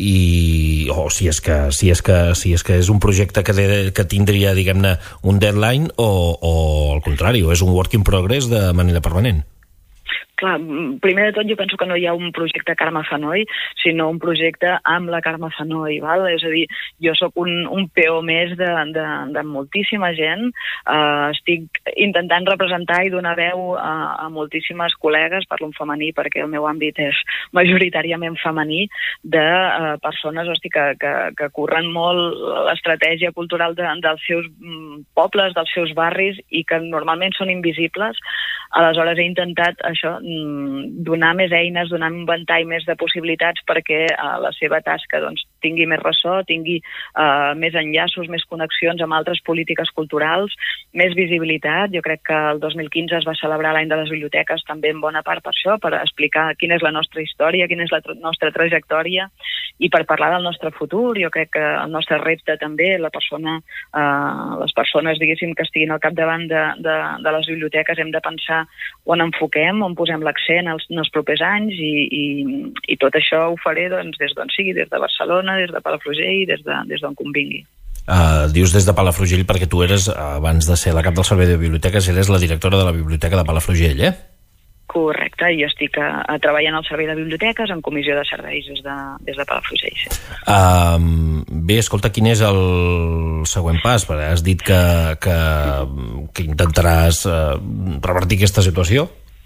I, o si és que, si és que, si és que és un projecte que, de, que tindria, diguem-ne, un deadline, o, o al contrari, o és un work in progress de manera permanent? Clar, primer de tot jo penso que no hi ha un projecte Carme Fanoll, sinó un projecte amb la Carme Fanoll, val? És a dir, jo sóc un, un peó més de, de, de moltíssima gent, uh, estic intentant representar i donar veu a, a moltíssimes col·legues, parlo en femení perquè el meu àmbit és majoritàriament femení, de uh, persones, hosti, que, que, que curren molt l'estratègia cultural de, dels seus mm, pobles, dels seus barris, i que normalment són invisibles. Aleshores he intentat això, donar més eines, donar un ventall més de possibilitats perquè uh, la seva tasca doncs, tingui més ressò, tingui uh, més enllaços, més connexions amb altres polítiques culturals, més visibilitat. Jo crec que el dos mil quinze es va celebrar l'any de les biblioteques també en bona part per això, per explicar quina és la nostra història, quina és la tra- nostra trajectòria, i per parlar del nostre futur. Jo crec que el nostre repte també, la persona, uh, les persones, diguéssim, que estiguin al capdavant de, de, de les biblioteques, hem de pensar on enfoquem, on posem l'accent els, en els propers anys, i, i, i tot això ho faré doncs, des d'on sigui, des de Barcelona, des de Palafrugell, des de, des d'on convingui. Uh, dius des de Palafrugell perquè tu eres, abans de ser la cap del servei de biblioteques, eres la directora de la Biblioteca de Palafrugell, eh? Correcte, jo estic a, a treballant al servei de biblioteques en comissió de serveis des de, des de Palafrugell. Sí. Uh, bé, escolta, quin és el següent pas? Perquè has dit que, que, que intentaràs uh, revertir aquesta situació?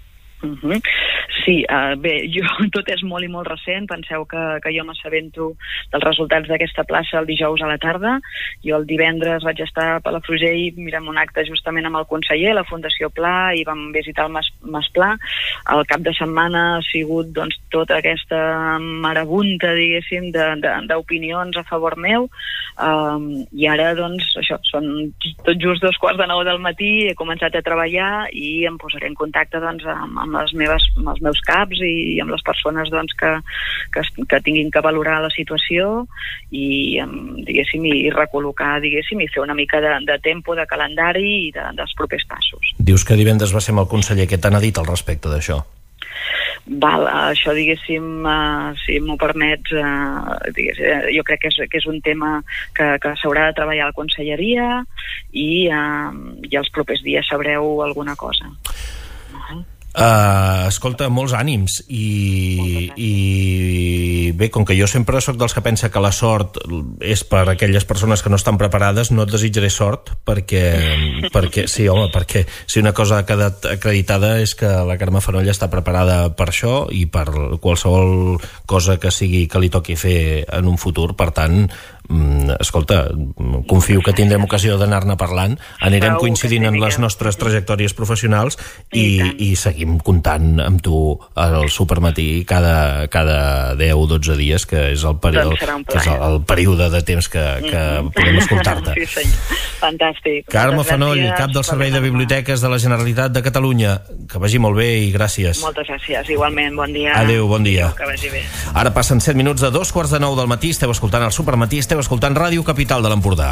Uh-huh. Sí, uh, bé, jo, tot és molt i molt recent. Penseu que, que jo m'assabento dels resultats d'aquesta plaça el dijous a la tarda. Jo el divendres vaig estar a Palafrugell mirant un acte justament amb el conseller, la Fundació Pla, i vam visitar el Mas, Mas Pla. El cap de setmana ha sigut doncs, tota aquesta marabunta, diguéssim, d'opinions a favor meu, um, i ara, doncs, això, són tot just dos quarts de nou del matí, he començat a treballar i em posaré en contacte, doncs, amb, amb les meves, amb els meus caps i amb les persones doncs, que, que, que tinguin que valorar la situació i, diguéssim, i recol·locar, diguéssim, i fer una mica de, de tempo, de calendari i de, dels propers passos. Dius que divendres va ser amb el conseller. Què t'han dit al respecte d'això? Val, això, diguéssim, uh, si m'ho permets, uh, diguéssim, jo crec que és, que és un tema que, que s'haurà de treballar a la conselleria i, uh, i els propers dies sabreu alguna cosa. Uh-huh. Uh, escolta, molts ànims i, i bé, com que jo sempre sóc dels que pensa que la sort és per a aquelles persones que no estan preparades, no et desitjaré sort perquè, perquè sí, home, perquè si una cosa ha quedat acreditada és que la Carme Fanoll està preparada per això i per qualsevol cosa que sigui que li toqui fer en un futur. Per tant, escolta, confio que tindrem ocasió d'anar-ne parlant, anirem coincidint en les nostres trajectòries professionals i, i seguim comptant amb tu al Supermatí cada, cada deu o dotze dies, que és el període, que és el, el període de temps que, que podem escoltar-te. Sí, senyor. Fantàstic. Carme Fanoll, cap del Servei de Biblioteques de la Generalitat de Catalunya, que vagi molt bé i gràcies. Moltes gràcies, igualment, bon dia. Adéu, bon dia. Que vagi bé. Ara passen set minuts de dos quarts de nou del matí, esteu escoltant el Supermatí, esteu escoltant Ràdio Capital de l'Empordà.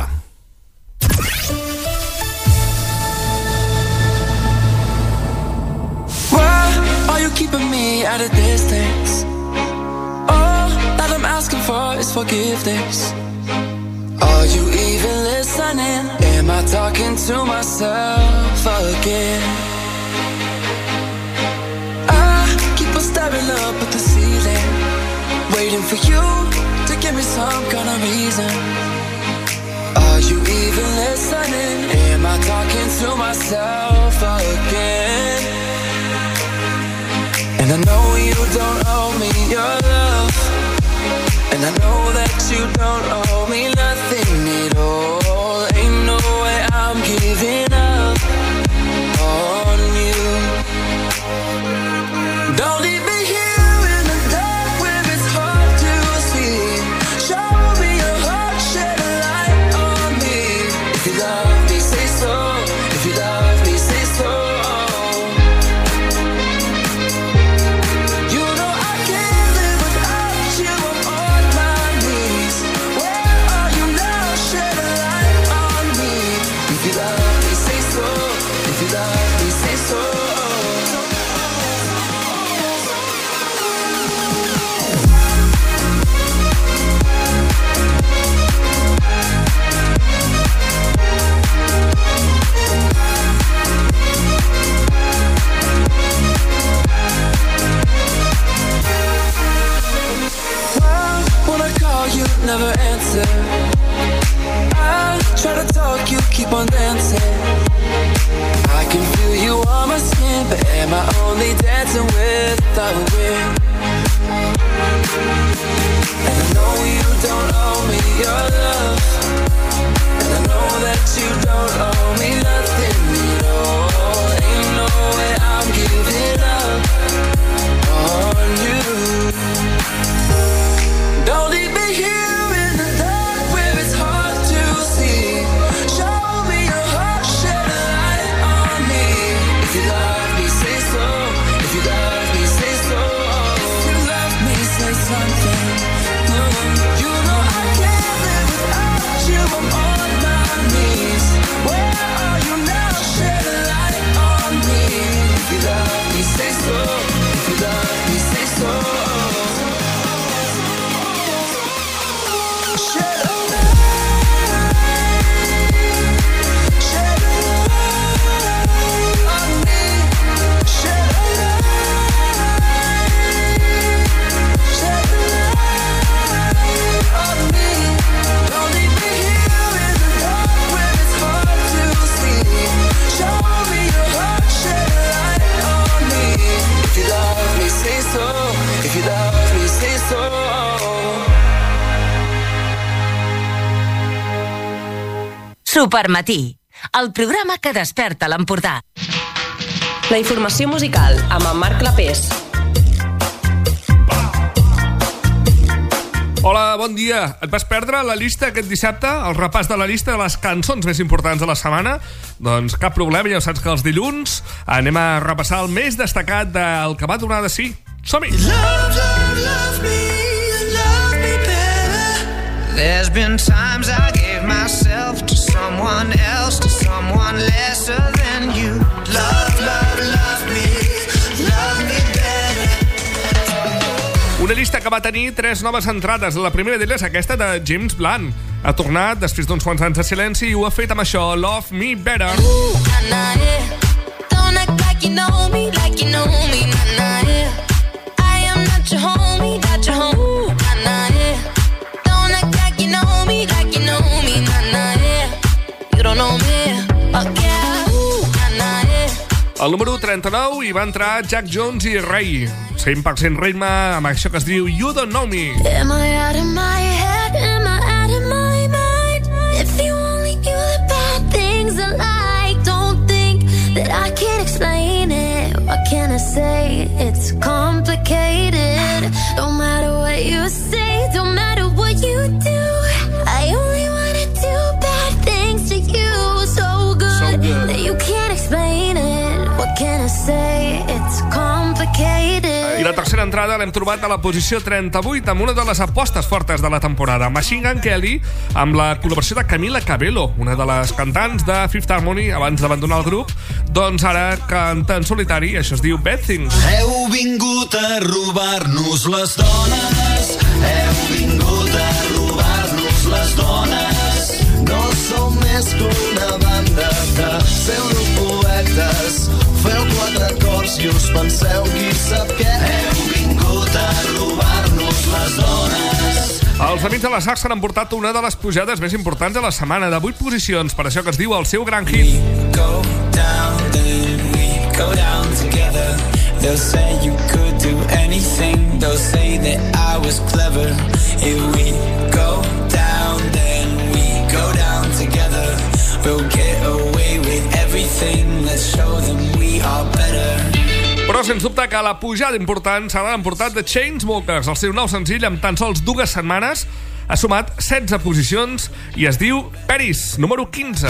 Why are you keeping me at a distance? All that I'm asking for is forgiveness. Are you even listening? Am I talking to myself again? I keep on staring up at the ceiling, waiting for you to give me some kind of reason. Are you even listening? Am I talking to myself again? And I know you don't owe me your love, and I know that you don't owe me nothing at all. Ain't no way I'm giving up on you. Don't leave me here in the dark where it's hard to see. Show me your heart, shed a light on me. If you love me, say so. If you love me, say so. You know I can't live without you. I'm on my knees. Where are you now? Shed a light on me. If you love me, say so. If you love me, say so. You never answer. I try to talk, you keep on dancing. I can feel you on my skin, but am I only dancing with the wind? And I know you don't owe me your love, and I know that you don't owe me nothing at all. Ain't no way I'm giving up on you. Don't leave me here in the dark where it's hard to see. Show me your heart, shed a light on me. If you love me, say so. If you love me, say so. If you love me, say something. Mm-hmm. You know I can't live without you. I'm on my knees. Where are you now? Shed a light on me. If you love me, say so. If you love me, say so. Don't leave me here in the dark where it's hard to see. say so. Supermatí, el programa que desperta l'Empordà. La informació musical amb en Marc Clapés. Hola, bon dia. Et vas perdre la llista aquest dissabte? El repàs de la llista de les cançons més importants de la setmana? Doncs cap problema, ja saps que els dilluns anem a repassar el més destacat del que va donar de si. Som-hi! Love, love, love me, love me better. There's been times I gave myself to someone else, to someone lesser than you. Love, love, love me, love me better. Una llista que va tenir tres noves entrades. La primera d'elles, aquesta de James Blunt. Ha tornat després d'uns quants anys de silenci i ho ha fet amb això, Love Me Better. Ooh, nah, nah, yeah. Don't act like you know me, like you know me, nah, nah, yeah. I am not your homie, not your homie, ooh, nah, nah, yeah. Don't act like you know me, like you know me, nah, nah, yeah. You don't know me, oh yeah, ooh, nah, nah, yeah. Al número trenta-nou hi va entrar Jack Jones i Ray. cent per cent ritme amb això que es diu You Don't Know Me. Am I out of my head? Am I out of my mind? If you only knew the bad things I like, don't think that I can't explain it. What can I say? It's complicated. No matter what you say, don't matter what you do, I only wanna do bad things to you. So good, so good. That you can't explain it. What can I say? It's complicated. I la tercera entrada l'hem trobat a la posició trenta-vuit amb una de les apostes fortes de la temporada, Machine Gun Kelly, amb la col·laboració de Camila Cabello, una de les cantants de Fifth Harmony abans d'abandonar el grup. Doncs ara canta en solitari, això es diu Bad Things. Heu vingut a robar-nos les dones, heu vingut a robar-nos les dones. No som més que una banda de pseudopoetes. Feu quatre cors i us penseu qui sap què. Heu vingut a robar-nos les dones. Els Amics de la Sax s'han emportat una de les pujades més importants de la setmana, de vuit posicions, per això que es diu el seu gran hit. Go down, then we go down together. They'll say you could do anything. They'll say that I was clever. If we go down, then we go down together. We'll get away with everything. Let's show them we are better. Però sens dubte que la pujada important serà l'emportat de Chainsmokers. El seu nou senzill, amb tan sols dues setmanes, ha sumat setze posicions i es diu Paris, número quinze.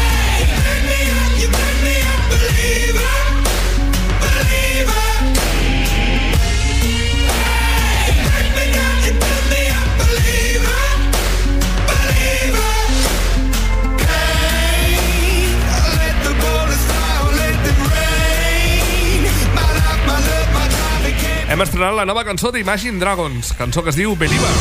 Hem estrenat la nova cançó d'Imagine Dragons, cançó que es diu Believer.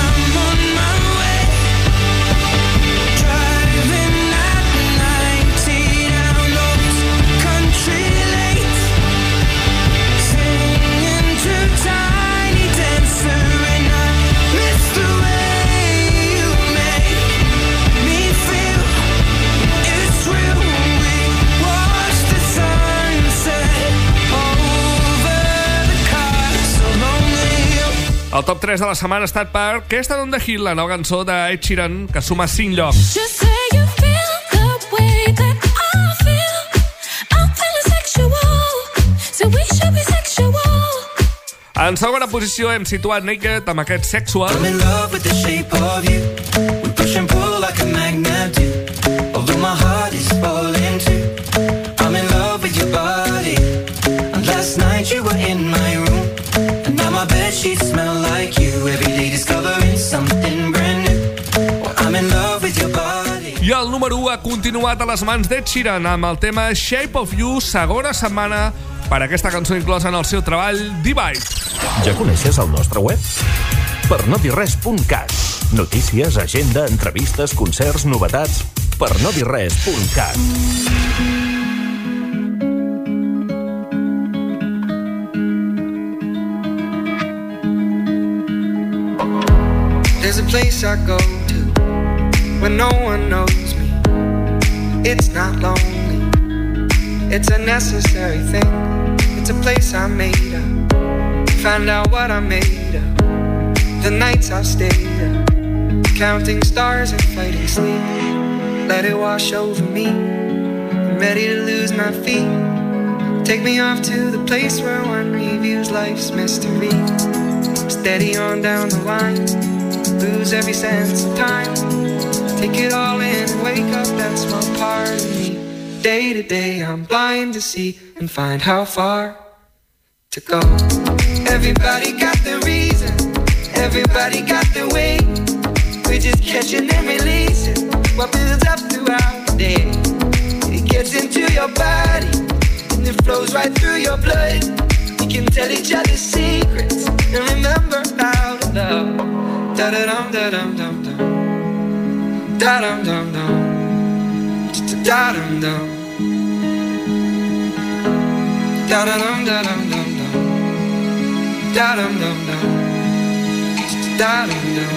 El top tres de la setmana ha estat per Aquesta on the Hill, la nova cançó d'Ed Sheeran, que suma cinc llocs. En segona posició hem situat Naked amb aquest Sexual. I'm in love with the shape of you. We push and pull like a magnet do. Although my heart is falling too. I'm in love with your body. And last night you were in my room. And now my bedsheets smell like you. Every day discovering something brand new. Well, I'm in love with your body. I el número u ha continuat a les mans d'Ed Sheeran amb el tema Shape of You, segona setmana per aquesta cançó inclosa en el seu treball Divide. Ja coneixes el nostre web? per no dir res punt cat. Notícies, agenda, entrevistes, concerts, novetats... per no dir res punt cat. There's a place I go to when no one knows me. It's not lonely, it's a necessary thing. It's a place I made up, find out what I made up. the nights I've stayed up, counting stars and fighting sleep. Let it wash over me, I'm ready to lose my feet. Take me off to the place where one reviews life's mystery. Steady on down the line, lose every sense of time. Take it all in and wake up that small part of me. Day to day I'm blind to see and find how far to go. Everybody got their reason, everybody got their way. We're just catching and releasing what builds up throughout the day. It gets into your body and it flows right through your blood. We can tell each other secrets and remember how to love. Da-da-dum, da-dum, dum, dum. Da-dum, dum, dum. Da-dum, dum. Da-dum, da-dum, dum, dum. Da-dum, dum, dum. Da-dum, dum.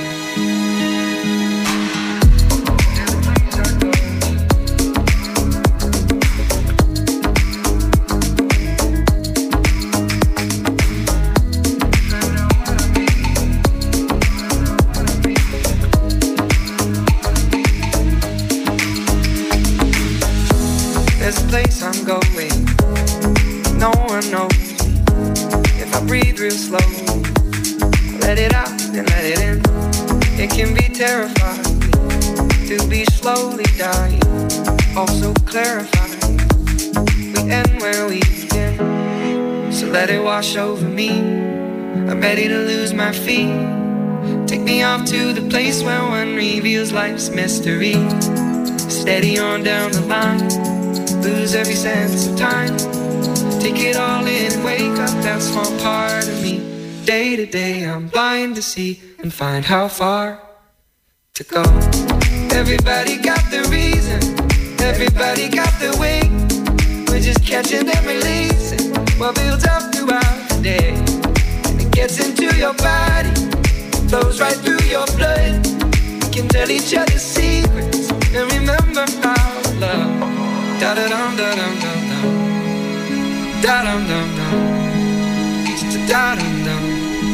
There's a place I'm going, no one knows me. If I breathe real slow, let it out and let it in. It can be terrifying to be slowly dying, also clarifying. We end where we begin, so let it wash over me. I'm ready to lose my feet. Take me off to the place where one reveals life's mystery. Steady on down the line, lose every sense of time. Take it all in and wake up that small part of me. Day to day I'm blind to see and find how far to go. Everybody got their reason, everybody got their way. We're just catching and releasing what builds up throughout the day. And it gets into your body, flows right through your blood. We can tell each other secrets and remember how to love. Da-da-dum, da-dum, dum, dum. Da-dum, dum, dum. Da-dum, dum.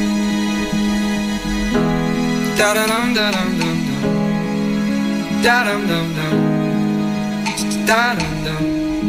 Da-dum, da-dum, dum, dum. Da-dum, dum, dum. Da-dum, dum.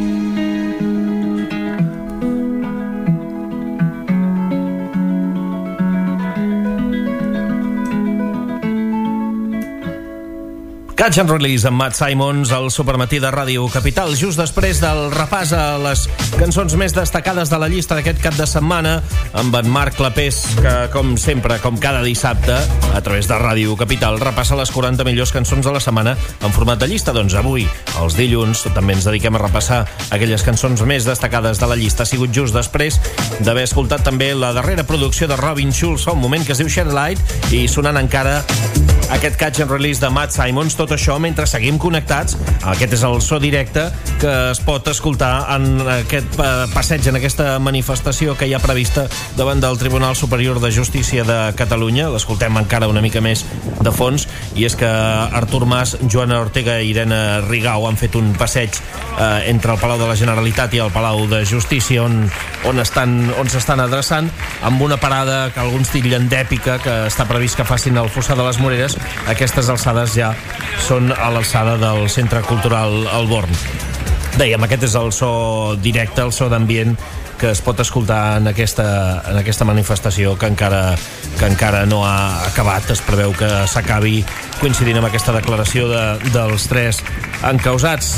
Catch and Release amb Matt Simons al Supermatí de Ràdio Capital, just després del repàs a les cançons més destacades de la llista d'aquest cap de setmana amb en Marc Clapés, que com sempre, com cada dissabte a través de Ràdio Capital repassa les quaranta millors cançons de la setmana en format de llista. Doncs avui, els dilluns, també ens dediquem a repassar aquelles cançons més destacades de la llista. Ha sigut just després d'haver escoltat també la darrera producció de Robin Schulz fa un moment, que es diu Share Light, i sonant encara aquest Catch and Release de Matt Simons. Tot això mentre seguim connectats. Aquest és el so directe que es pot escoltar en aquest passeig, en aquesta manifestació que hi ha prevista davant del Tribunal Superior de Justícia de Catalunya. L'escoltem encara una mica més de fons, i és que Artur Mas, Joana Ortega i Irene Rigau han fet un passeig eh, entre el Palau de la Generalitat i el Palau de Justícia, on, on estan, on s'estan adreçant, amb una parada que alguns titllen d'èpica, que està previst que facin al Fossar de les Moreres. Aquestes alçades ja són a l'alçada del Centre Cultural Alborn. Dèiem, aquest és el so directe, el so d'ambient que es pot escoltar en aquesta, en aquesta manifestació que encara, que encara no ha acabat. Es preveu que s'acabi coincidint amb aquesta declaració de, dels tres encausats.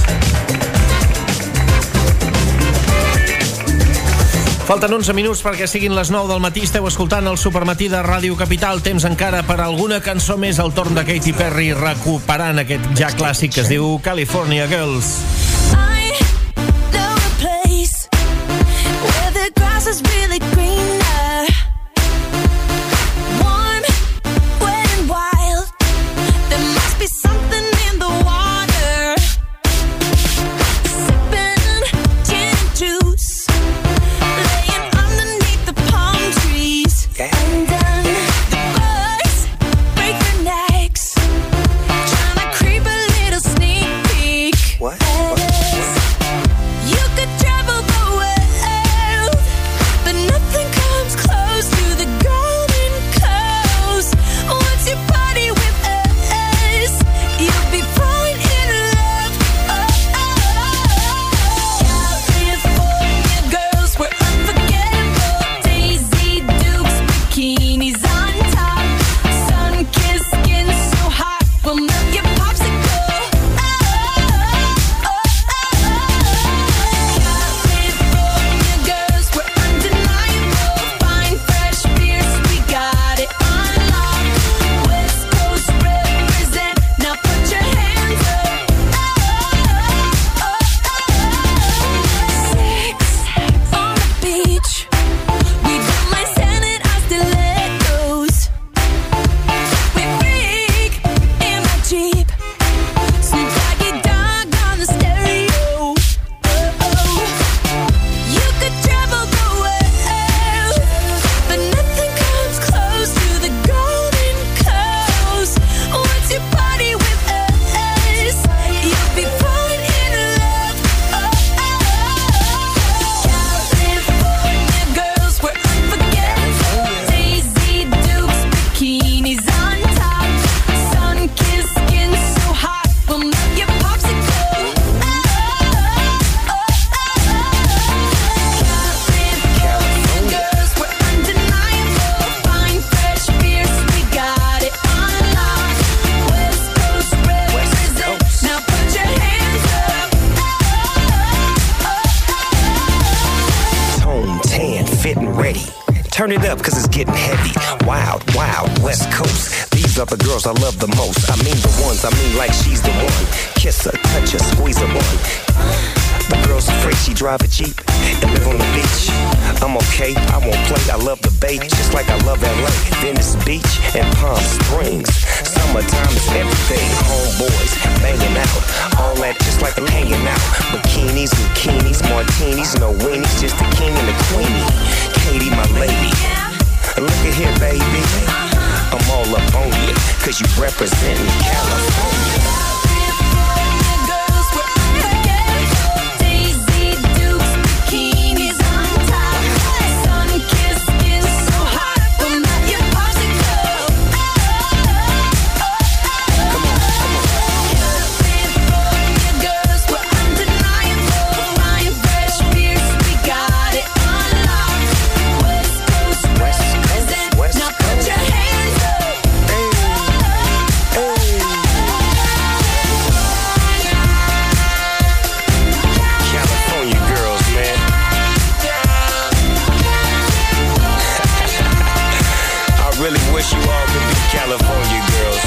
Falten onze minuts perquè siguin les nou del matí. Esteu escoltant el Supermatí de Ràdio Capital. Temps encara per alguna cançó més, al torn de Katy Perry recuperant aquest ja clàssic que es diu California Girls. I know a place where the grass is really greener, warm, wet and wild. There must be something in the water. Sipping gin and juice, laying underneath the palm trees. And then the birds break their necks, trying to creep a little sneak peek. What? What? Turn it up, cause it's getting heavy. Wild, wild, West Coast. These are the girls I love the most. I mean the ones, I mean like she's the one. Kiss her, touch her, squeeze her one. The girl's afraid she drive a Jeep and live on the beach. I'm okay, I won't play, I love the bay, just like I love L A, Venice Beach and Palm Springs. Summertime is everything, homeboys banging out, all that just like I'm hanging out. Bikinis, bikinis, martinis, no weenies, just the king and the queenie. Katie, my lady, look at here, baby, I'm all up on you, cause you representing California. You all could be California girls.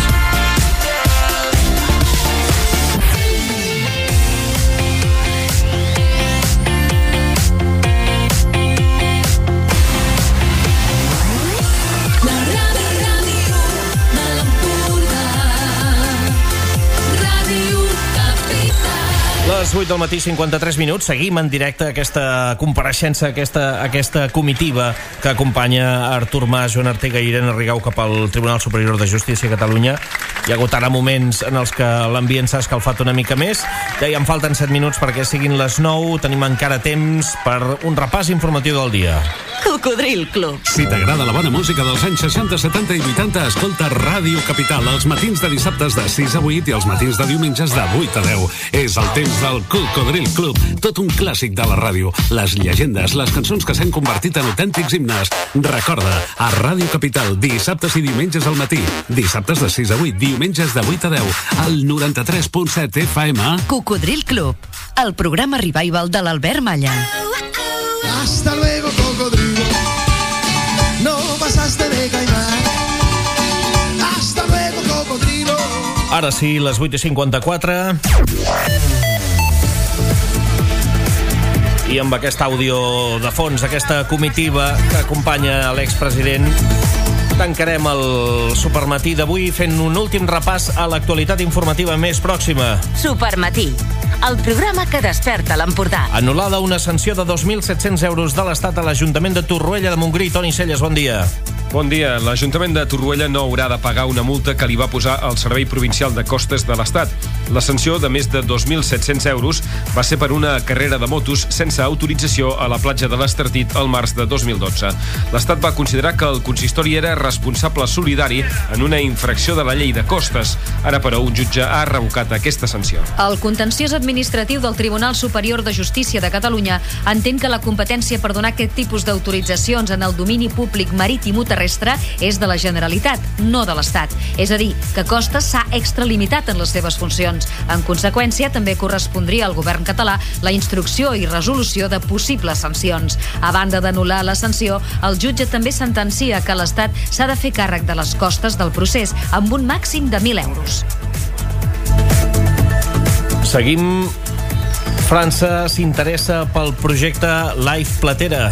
Les vuit del matí, cinquanta-tres minuts. Seguim en directe aquesta compareixença, aquesta, aquesta comitiva que acompanya Artur Mas, Joan Ortega i Irene Rigau cap al Tribunal Superior de Justícia de Catalunya. Hi ha hagut ara moments en els que l'ambient s'ha escalfat una mica més. Ja hi en falten set minuts perquè siguin les nou. Tenim encara temps per un repàs informatiu del dia. Cocodril Club. Si t'agrada la bona música dels anys seixanta, setanta i vuitanta, escolta Ràdio Capital els matins de dissabtes de sis a vuit i els matins de diumenges de vuit a deu. És el temps del Cocodril Club, tot un clàssic de la ràdio. Les llegendes, les cançons que s'han convertit en autèntics himnes. Recorda, a Ràdio Capital, dissabtes i diumenges al matí. Dissabtes de sis a vuit, diumenges de vuit a deu. Al noranta-tres punt set F M. Cocodril Club, el programa revival de l'Albert Malla. Hasta luego, cocodrilo. No pasaste de caimán. Hasta luego, cocodrilo. Ara sí, les vuit i cinquanta-quatre. I amb aquest àudio de fons, aquesta comitiva que acompanya l'expresident, tancarem el Supermatí d'avui fent un últim repàs a l'actualitat informativa més pròxima. Supermatí, el programa que desperta l'Empordà. Anul·lada una sanció de dos mil set-cents euros de l'Estat a l'Ajuntament de Torroella de Montgrí. Toni Celles, bon dia. Bon dia. L'Ajuntament de Torroella no haurà de pagar una multa que li va posar el Servei Provincial de Costes de l'Estat. La sanció de més de dos mil set-cents euros va ser per una carrera de motos sense autorització a la platja de l'Estartit al març de dos mil dotze. L'Estat va considerar que el consistori era responsable solidari en una infracció de la llei de costes. Ara, però, un jutge ha revocat aquesta sanció. El contenciós administratiu del Tribunal Superior de Justícia de Catalunya entén que la competència per donar aquest tipus d'autoritzacions en el domini públic marítim o terrestre és de la Generalitat, no de l'Estat. És a dir, que Costes s'ha extralimitat en les seves funcions. En conseqüència, també correspondria al govern català la instrucció i resolució de possibles sancions. A banda d'anul·lar la sanció, el jutge també sentencia que l'Estat s'ha de fer càrrec de les costes del procés amb un màxim de mil euros. Seguim. França s'interessa pel projecte Life Platera.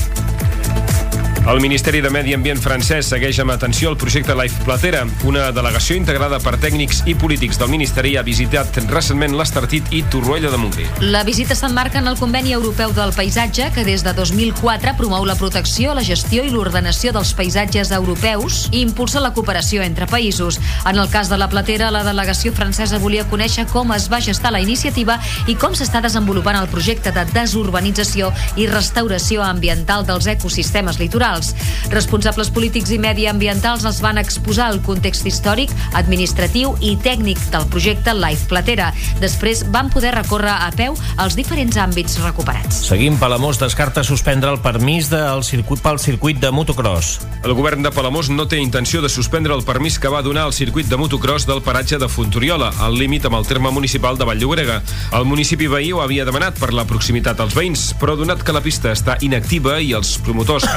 El Ministeri de Medi Ambient francès segueix amb atenció el projecte Life Platera. Una delegació integrada per tècnics i polítics del Ministeri ha visitat recentment l'Estartit i Torroella de Montgrí. La visita s'emmarca en el Conveni Europeu del Paisatge, que des de dos mil quatre promou la protecció, la gestió i l'ordenació dels paisatges europeus i impulsa la cooperació entre països. En el cas de la Platera, la delegació francesa volia conèixer com es va gestar la iniciativa i com s'està desenvolupant el projecte de desurbanització i restauració ambiental dels ecosistemes litorals. Responsables polítics i mediambientals els van exposar el context històric, administratiu i tècnic del projecte Life Platera. Després van poder recórrer a peu als diferents àmbits recuperats. Seguim. Palamós descarta suspendre el permís del circuit pel circuit de motocross. El govern de Palamós no té intenció de suspendre el permís que va donar al circuit de motocross del paratge de Fontoriola, al límit amb el terme municipal de Vall-llobrega. El municipi veí ho havia demanat per la proximitat als veïns, però donat que la pista està inactiva i els promotors han anat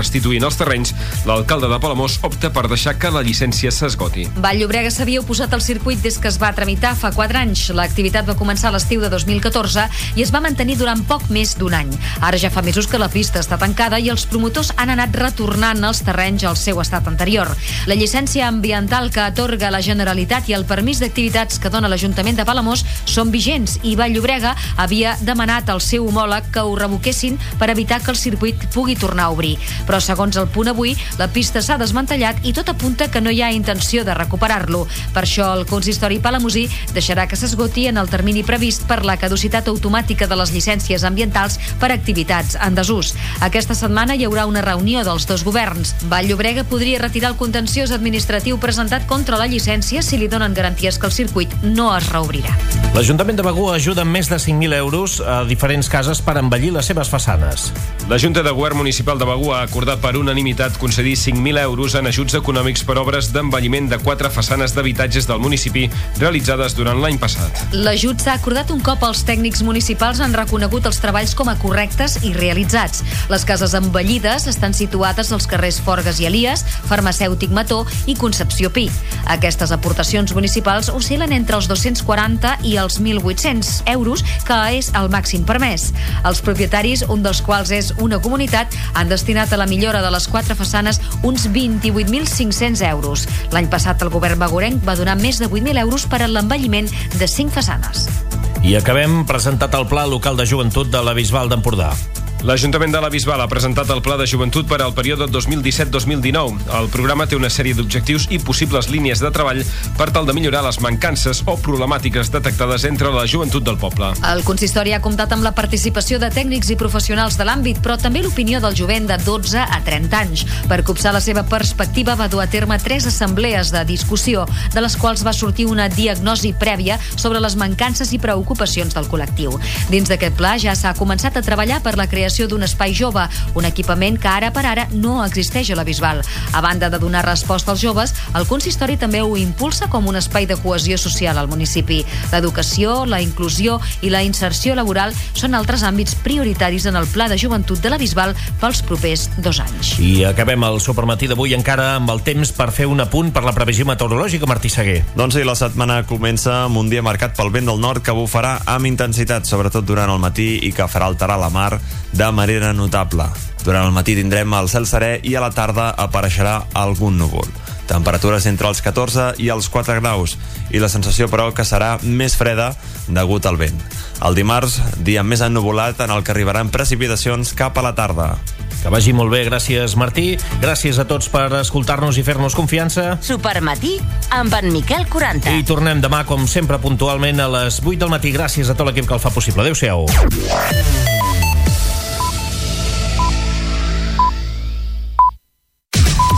restituint els terrenys, l'alcalde de Palamós opta per deixar que la llicència s'esgoti. Vall-llobrega s'havia oposat al circuit des que es va tramitar fa quatre anys. L'activitat va començar a l'estiu de dos mil catorze i es va mantenir durant poc més d'un any. Ara ja fa mesos que la pista està tancada i els promotors han anat retornant els terrenys al seu estat anterior. La llicència ambiental que atorga la Generalitat i el permís d'activitats que dona l'Ajuntament de Palamós són vigents i Vall-llobrega havia demanat al seu homòleg que ho revoquessin per evitar que el circuit pugui tornar a obrir. Però segons el punt avui, la pista s'ha desmantellat i tot apunta que no hi ha intenció de recuperar-lo. Per això el consistori palamosí deixarà que s'esgoti en el termini previst per la caducitat automàtica de les llicències ambientals per activitats en desús. Aquesta setmana hi haurà una reunió dels dos governs. Vall-llobrega podria retirar el contenciós administratiu presentat contra la llicència si li donen garanties que el circuit no es reobrirà. L'Ajuntament de Begur ajuda amb més de cinc mil euros a diferents cases per embellir les seves façanes. La Junta de Govern Municipal de Begur ha acordat per unanimitat concedir cinc mil euros en ajuts econòmics per obres d'embelliment de quatre façanes d'habitatges del municipi realitzades durant l'any passat. L'ajut s'ha acordat un cop els tècnics municipals han reconegut els treballs com a correctes i realitzats. Les cases embellides estan situades als carrers Forgues i Elies, Farmacèutic Mató i Concepció Pi. Aquestes aportacions municipals oscil·len entre els dos-cents quaranta i els mil vuit-cents euros, que és el màxim permès. Els propietaris, un dels quals és una comunitat, han destinat a la millora de les quatre façanes uns vint-i-vuit mil cinc-cents euros. L'any passat el govern begurenc va donar més de vuit mil euros per a l'embelliment de cinc façanes. I acabem presentat el Pla Local de Joventut de la Bisbal d'Empordà. L'Ajuntament de la Bisbal ha presentat el Pla de Joventut per al període dos mil disset dos mil dinou. El programa té una sèrie d'objectius i possibles línies de treball per tal de millorar les mancances o problemàtiques detectades entre la joventut del poble. El consistori ha comptat amb la participació de tècnics i professionals de l'àmbit, però també l'opinió del jovent de dotze a trenta anys. Per copsar la seva perspectiva va dur a terme tres assemblees de discussió, de les quals va sortir una diagnosi prèvia sobre les mancances i preocupacions del col·lectiu. Dins d'aquest pla ja s'ha començat a treballar per la creació d'un espai jove, un equipament que ara per ara no existeix a la Bisbal. A banda de donar resposta als joves, el consistori també ho impulsa com un espai de cohesió social al municipi. L'educació, la inclusió i la inserció laboral són altres àmbits prioritaris en el Pla de Joventut de la Bisbal pels propers dos anys. I acabem el supermatí d'avui encara amb el temps per fer un apunt per la previsió meteorològica, Martí Seguer. Doncs sí, la setmana comença amb un dia marcat pel vent del nord que bufarà amb intensitat, sobretot durant el matí, i que farà alterar la mar de manera notable. Durant el matí tindrem el cel serè i a la tarda apareixerà algun núvol. Temperatures entre els catorze i els quatre graus i la sensació, però, que serà més freda degut al vent. El dimarts, dia més ennuvolat en el que arribaran precipitacions cap a la tarda. Que vagi molt bé, gràcies Martí. Gràcies a tots per escoltar-nos i fer-nos confiança. Supermatí amb en Miquel quaranta. I tornem demà, com sempre, puntualment a les vuit del matí. Gràcies a tot l'equip que el fa possible. Adéu-siau.